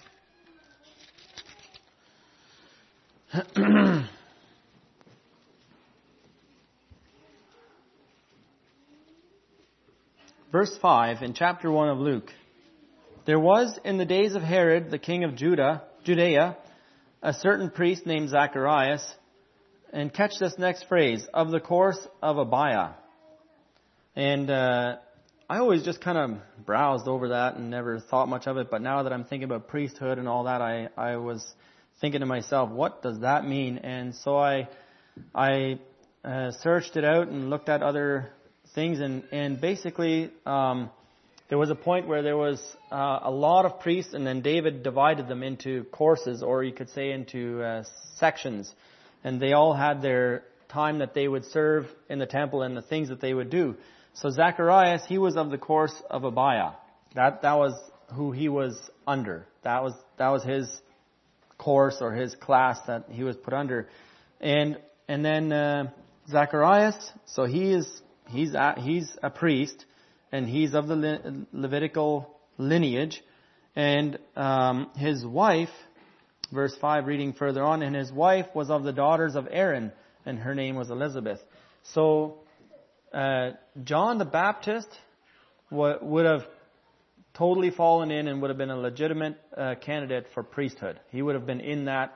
Verse 5 in chapter 1 of Luke. There was in the days of Herod, the king of Judea, a certain priest named Zacharias. And catch this next phrase, of the course of Abiah. And I always just kind of browsed over that and never thought much of it. But now that I'm thinking about priesthood and all that, I was thinking to myself, what does that mean? And so I searched it out and looked at other things. And basically, there was a point where there was a lot of priests, and then David divided them into courses, or you could say into sections. And they all had their time that they would serve in the temple and the things that they would do. So Zacharias, he was of the course of Abiah. That was who he was under. That was his course or his class that he was put under. And then Zacharias, so he's a priest, and he's of the Levitical lineage, and his wife, verse 5, reading further on, and his wife was of the daughters of Aaron, and her name was Elizabeth. So John the Baptist would have totally fallen in and would have been a legitimate candidate for priesthood. He would have been in that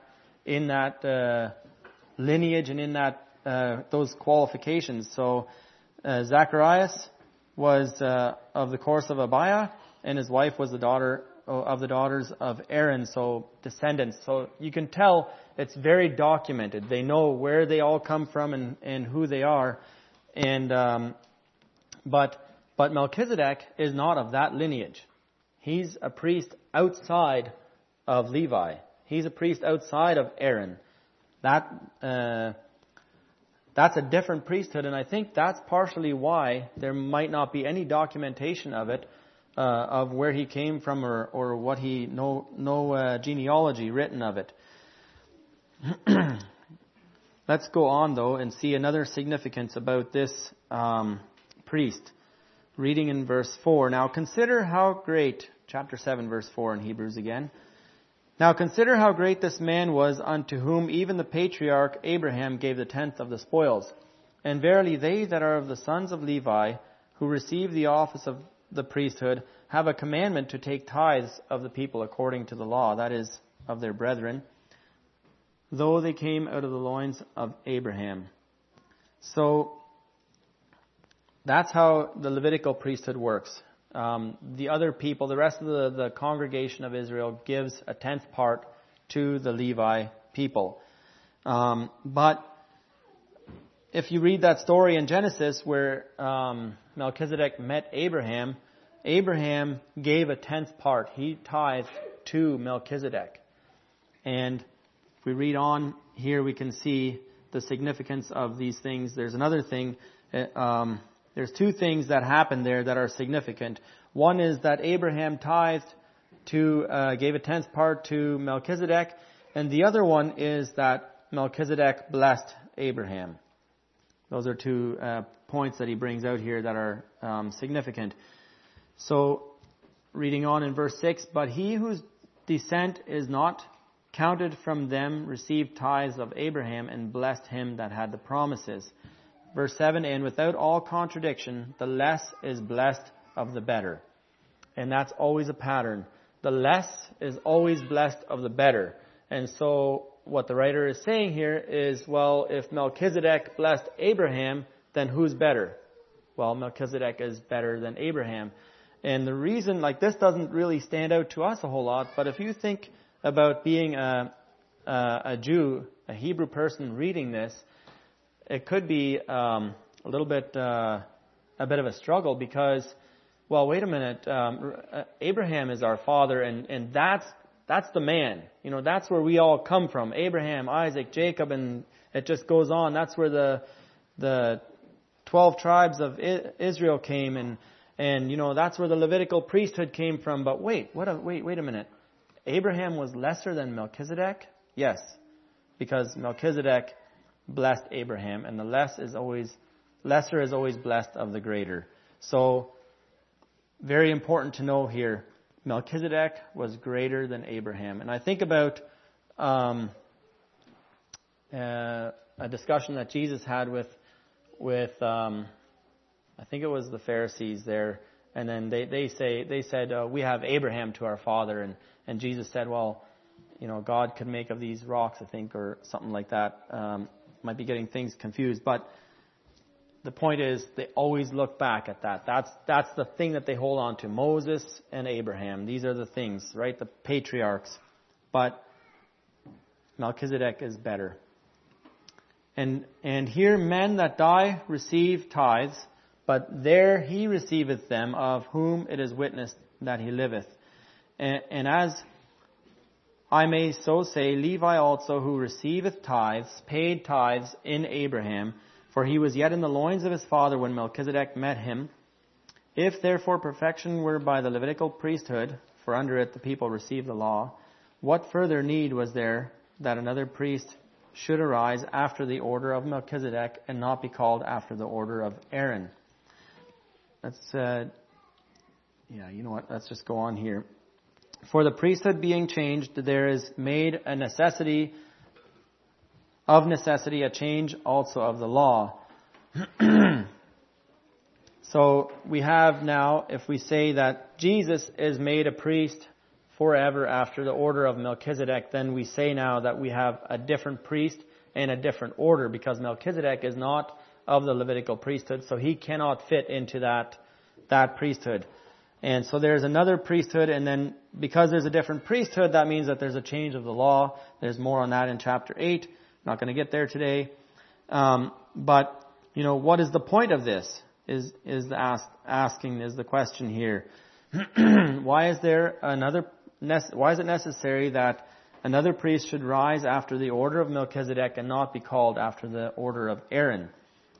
lineage and in that those qualifications. So Zacharias was of the course of Abiah, and his wife was the daughter of the daughters of Aaron, so descendants. So you can tell it's very documented. They know where they all come from and who they are. And but Melchizedek is not of that lineage. He's a priest outside of Levi. He's a priest outside of Aaron. That's a different priesthood, and I think that's partially why there might not be any documentation of it, of where he came from or what no genealogy written of it. Let's go on though and see another significance about this priest. Reading in verse 4. Now consider how great, chapter 7 verse 4 in Hebrews again. Now consider how great this man was, unto whom even the patriarch Abraham gave the tenth of the spoils. And verily they that are of the sons of Levi, who receive the office of the priesthood, have a commandment to take tithes of the people according to the law, that is, of their brethren, though they came out of the loins of Abraham. So that's how the Levitical priesthood works. The other people, the rest of the congregation of Israel, gives a tenth part to the Levi people. But if you read that story in Genesis where Melchizedek met Abraham, Abraham gave a tenth part. He tithed to Melchizedek. And if we read on here, we can see the significance of these things. There's another thing. There's two things that happen there that are significant. One is that Abraham tithed gave a tenth part to Melchizedek, and the other one is that Melchizedek blessed Abraham. Those are two points that he brings out here that are significant. So, reading on in verse 6, but he whose descent is not counted from them received tithes of Abraham and blessed him that had the promises. Verse 7, and without all contradiction, the less is blessed of the better. And that's always a pattern. The less is always blessed of the better. And so what the writer is saying here is, well, if Melchizedek blessed Abraham, then who's better? Well, Melchizedek is better than Abraham. And the reason, this doesn't really stand out to us a whole lot, but if you think about being a Jew, a Hebrew person reading this, it could be a little bit, a bit of a struggle because, well, wait a minute, Abraham is our father, and that's the man. That's where we all come from. Abraham, Isaac, Jacob, and it just goes on. That's where the 12 tribes of Israel came, and that's where the Levitical priesthood came from. But wait a minute. Abraham was lesser than Melchizedek? Yes, because Melchizedek blessed Abraham, and the lesser is always blessed of the greater. So, very important to know here, Melchizedek was greater than Abraham. And I think about a discussion that Jesus had with I think it was the Pharisees there, and then they said we have Abraham to our father, and Jesus said, well, God could make of these rocks, I think, or something like that. Might be getting things confused, but the point is they always look back at that. That's the thing that they hold on to. Moses and Abraham. These are the things, right? The patriarchs. But Melchizedek is better. And here men that die receive tithes, but there he receiveth them, of whom it is witnessed that he liveth. And as I may so say, Levi also, who receiveth tithes, paid tithes in Abraham, for he was yet in the loins of his father when Melchizedek met him. If therefore perfection were by the Levitical priesthood, for under it the people received the law, what further need was there that another priest should arise after the order of Melchizedek and not be called after the order of Aaron? Let's just go on here. For the priesthood being changed, there is made a necessity a change also of the law. So we have now, if we say that Jesus is made a priest forever after the order of Melchizedek, then we say now that we have a different priest and a different order, because Melchizedek is not of the Levitical priesthood, so he cannot fit into that priesthood. And so there's another priesthood, and then because there's a different priesthood, that means that there's a change of the law. There's more on that in chapter 8. Not going to get there today. But, what is the point of this? Is the question here. Why is it necessary that another priest should rise after the order of Melchizedek and not be called after the order of Aaron?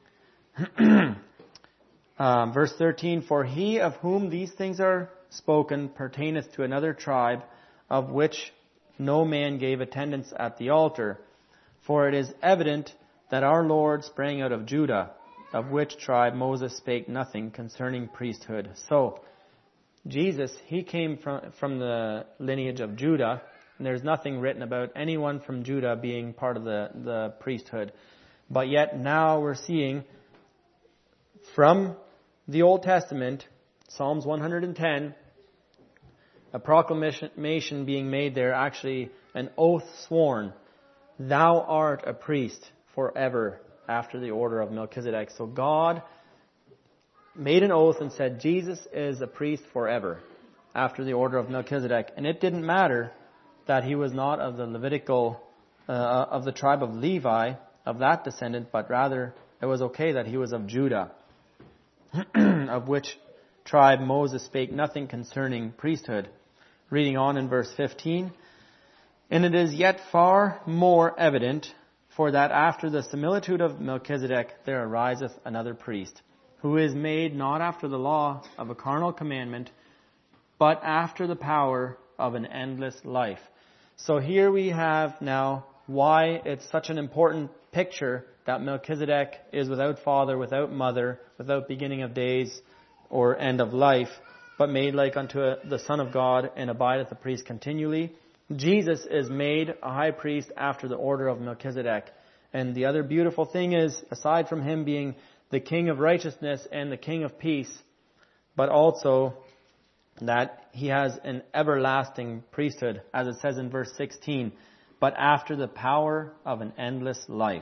Verse 13, for he of whom these things are spoken pertaineth to another tribe, of which no man gave attendance at the altar. For it is evident that our Lord sprang out of Judah, of which tribe Moses spake nothing concerning priesthood. So, Jesus, he came from the lineage of Judah, and there's nothing written about anyone from Judah being part of the priesthood. But yet now we're seeing from the Old Testament, Psalms 110, a proclamation being made there, actually an oath sworn, thou art a priest forever after the order of Melchizedek. So God made an oath and said Jesus is a priest forever after the order of Melchizedek. And it didn't matter that he was not of the Levitical, of the tribe of Levi, of that descendant, but rather it was okay that he was of Judah, of which tribe Moses spake nothing concerning priesthood. Reading on in verse 15, and it is yet far more evident, for that after the similitude of Melchizedek there ariseth another priest, who is made not after the law of a carnal commandment, but after the power of an endless life. So here we have now why it's such an important picture that Melchizedek is without father, without mother, without beginning of days or end of life, but made like unto the Son of God, and abideth a priest continually. Jesus is made a high priest after the order of Melchizedek. And the other beautiful thing is, aside from him being the King of righteousness and the King of peace, but also that he has an everlasting priesthood, as it says in verse 16, but after the power of an endless life.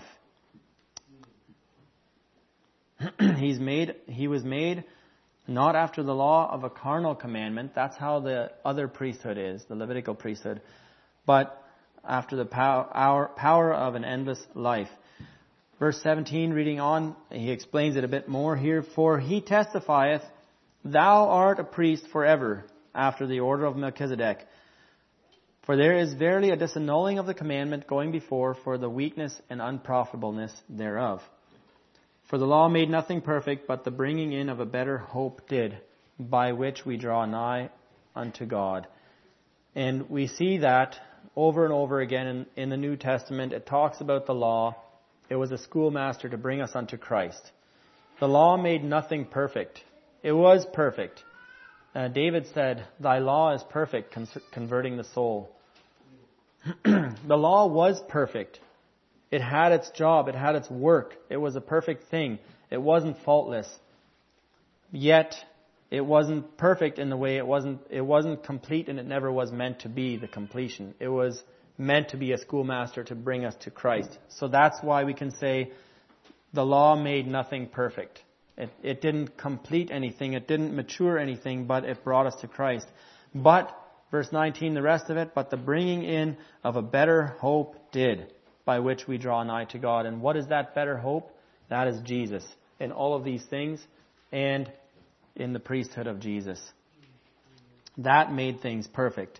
He was made not after the law of a carnal commandment. That's how the other priesthood is, the Levitical priesthood. But after the power of an endless life. Verse 17, reading on, he explains it a bit more here. For he testifieth, thou art a priest forever, after the order of Melchizedek. For there is verily a disannulling of the commandment going before for the weakness and unprofitableness thereof. For the law made nothing perfect, but the bringing in of a better hope did, by which we draw nigh unto God. And we see that over and over again in the New Testament. It talks about the law. It was a schoolmaster to bring us unto Christ. The law made nothing perfect. It was perfect. David said, thy law is perfect, converting the soul. The law was perfect. It had its job. It had its work. It was a perfect thing. It wasn't faultless. Yet, it wasn't perfect in the way it wasn't complete, and it never was meant to be the completion. It was meant to be a schoolmaster to bring us to Christ. So that's why we can say the law made nothing perfect. It didn't complete anything. It didn't mature anything, but it brought us to Christ. But, verse 19, the rest of it, but the bringing in of a better hope did, by which we draw nigh to God. And what is that better hope? That is Jesus in all of these things and in the priesthood of Jesus. That made things perfect.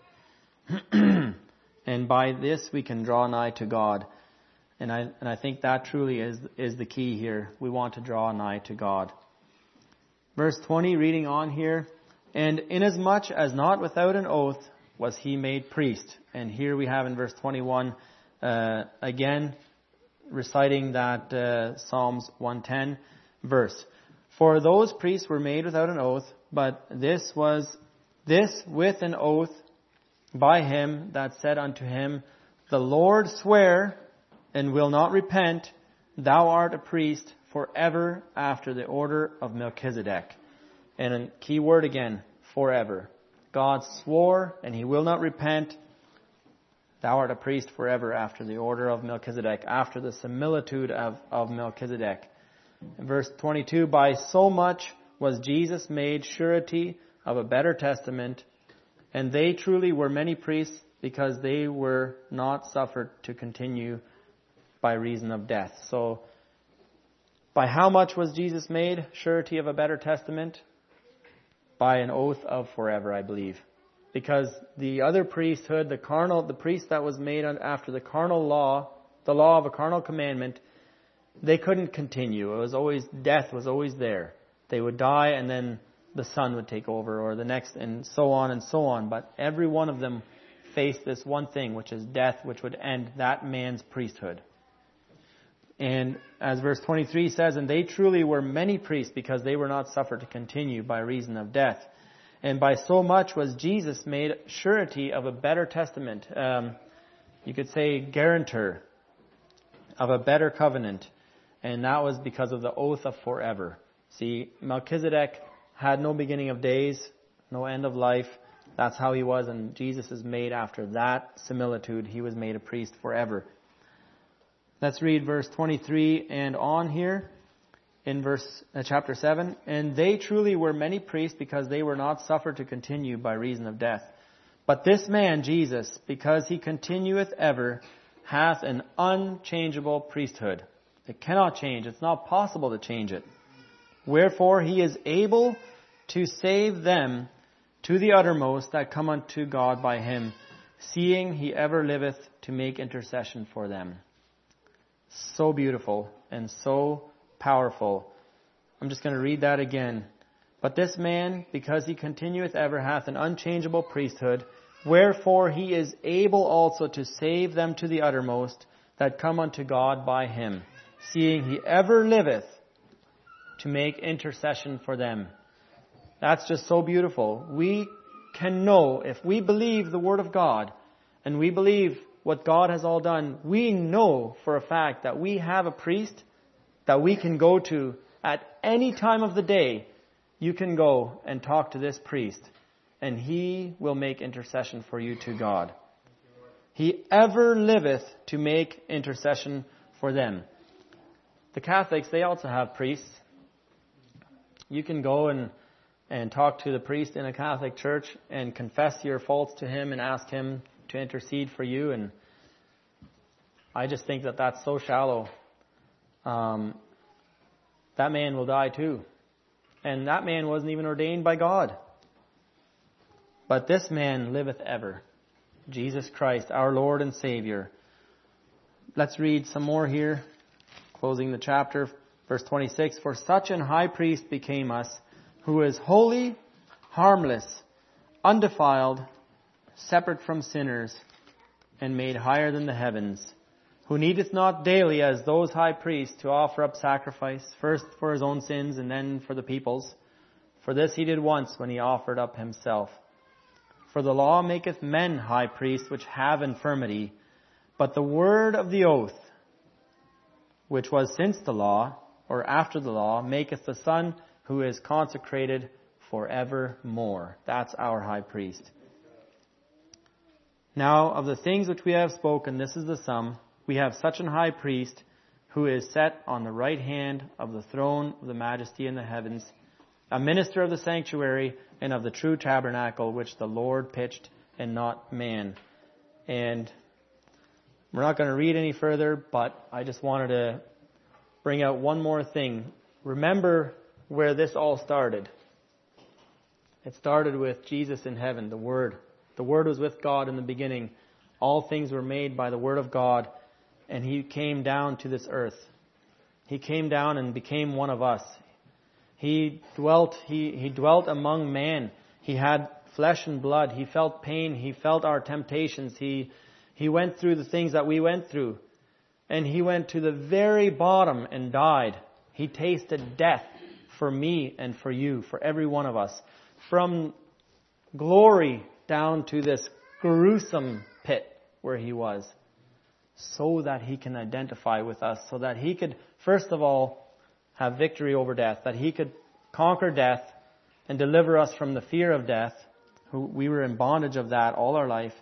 And by this we can draw nigh to God. And I think that truly is the key here. We want to draw nigh to God. Verse 20, reading on here. And inasmuch as not without an oath was he made priest. And here we have in verse 21, again, reciting that Psalms 110 verse. For those priests were made without an oath, but this with an oath by him that said unto him, The Lord swear and will not repent, thou art a priest forever after the order of Melchizedek. And a key word again, forever. God swore and he will not repent. Thou art a priest forever after the order of Melchizedek, after the similitude of Melchizedek. In verse 22, by so much was Jesus made surety of a better testament, and they truly were many priests because they were not suffered to continue by reason of death. So, by how much was Jesus made surety of a better testament? By an oath of forever, I believe. Because the other priesthood, the priest that was made after the carnal law, the law of a carnal commandment, they couldn't continue. Death was always there. They would die and then the son would take over, or the next, and so on and so on. But every one of them faced this one thing, which is death, which would end that man's priesthood. And as verse 23 says, and they truly were many priests because they were not suffered to continue by reason of death. And by so much was Jesus made surety of a better testament. You could say guarantor of a better covenant. And that was because of the oath of forever. See, Melchizedek had no beginning of days, no end of life. That's how he was. And Jesus is made after that similitude. He was made a priest forever. Let's read verse 23 and on here in chapter 7. And they truly were many priests because they were not suffered to continue by reason of death. But this man, Jesus, because he continueth ever, hath an unchangeable priesthood. It cannot change. It's not possible to change it. Wherefore he is able to save them to the uttermost that come unto God by him, seeing he ever liveth to make intercession for them. So beautiful and so powerful. I'm just going to read that again. But this man, because he continueth ever, hath an unchangeable priesthood, wherefore he is able also to save them to the uttermost that come unto God by him, seeing he ever liveth to make intercession for them. That's just so beautiful. We can know, if we believe the Word of God, and we believe what God has all done, we know for a fact that we have a priest that we can go to at any time of the day. You can go and talk to this priest, and he will make intercession for you to God. He ever liveth to make intercession for them. The Catholics, they also have priests. You can go and talk to the priest in a Catholic church and confess your faults to him and ask him to intercede for you. And I just think that that's so shallow. That man will die too. And that man wasn't even ordained by God. But this man liveth ever. Jesus Christ, our Lord and Savior. Let's read some more here. Closing the chapter, verse 26. For such an high priest became us, who is holy, harmless, undefiled, separate from sinners, and made higher than the heavens, who needeth not daily, as those high priests, to offer up sacrifice, first for his own sins and then for the people's. For this he did once when he offered up himself. For the law maketh men high priests which have infirmity, but the word of the oath, which was since the law, or after the law, maketh the Son who is consecrated forevermore. That's our high priest. Now, of the things which we have spoken, this is the sum. We have such an high priest who is set on the right hand of the throne of the majesty in the heavens, a minister of the sanctuary and of the true tabernacle which the Lord pitched and not man. And we're not going to read any further, but I just wanted to bring out one more thing. Remember where this all started. It started with Jesus in heaven, the Word. The Word was with God in the beginning. All things were made by the Word of God, and He came down to this earth. He came down and became one of us. He dwelt among man. He had flesh and blood. He felt pain. He felt our temptations. He went through the things that we went through. And He went to the very bottom and died. He tasted death for me and for you, for every one of us. From glory down to this gruesome pit where He was. So that He can identify with us. So that He could, first of all, have victory over death. That He could conquer death and deliver us from the fear of death. We were in bondage of that all our life.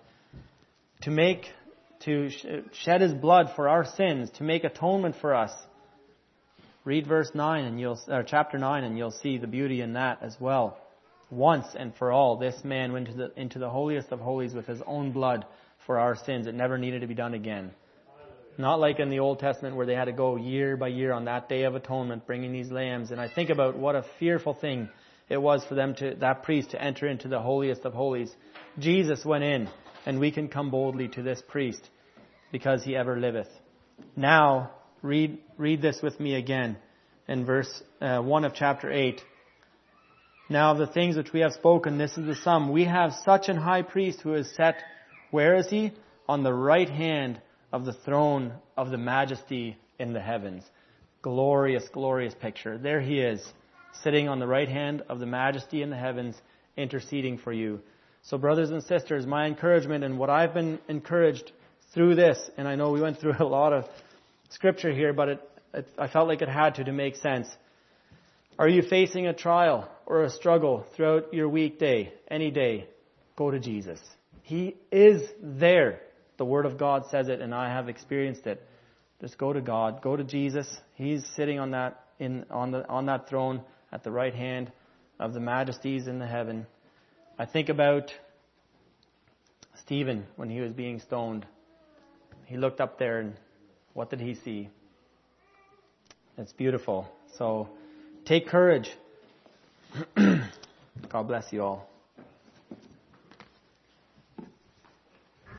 To shed His blood for our sins. To make atonement for us. Read verse 9 and chapter 9 and you'll see the beauty in that as well. Once and for all, this man went into the holiest of holies with His own blood for our sins. It never needed to be done again. Not like in the Old Testament where they had to go year by year on that day of atonement, bringing these lambs. And I think about what a fearful thing it was for that priest to enter into the holiest of holies. Jesus went in, and we can come boldly to this priest because He ever liveth. Now, read this with me again in verse 1 of chapter 8. Now of the things which we have spoken, this is the sum. We have such an high priest who is set, where is He? On the right hand of the throne of the majesty in the heavens. Glorious, glorious picture. There He is, sitting on the right hand of the majesty in the heavens, interceding for you. So brothers and sisters, my encouragement and what I've been encouraged through this, and I know we went through a lot of scripture here, but I felt like it had to make sense. Are you facing a trial or a struggle throughout your weekday, any day? Go to Jesus. He is there. The Word of God says it, and I have experienced it. Just go to God. Go to Jesus. He's sitting on that throne at the right hand of the majesties in the heaven. I think about Stephen when he was being stoned. He looked up there, and what did he see? It's beautiful. So take courage. God bless you all.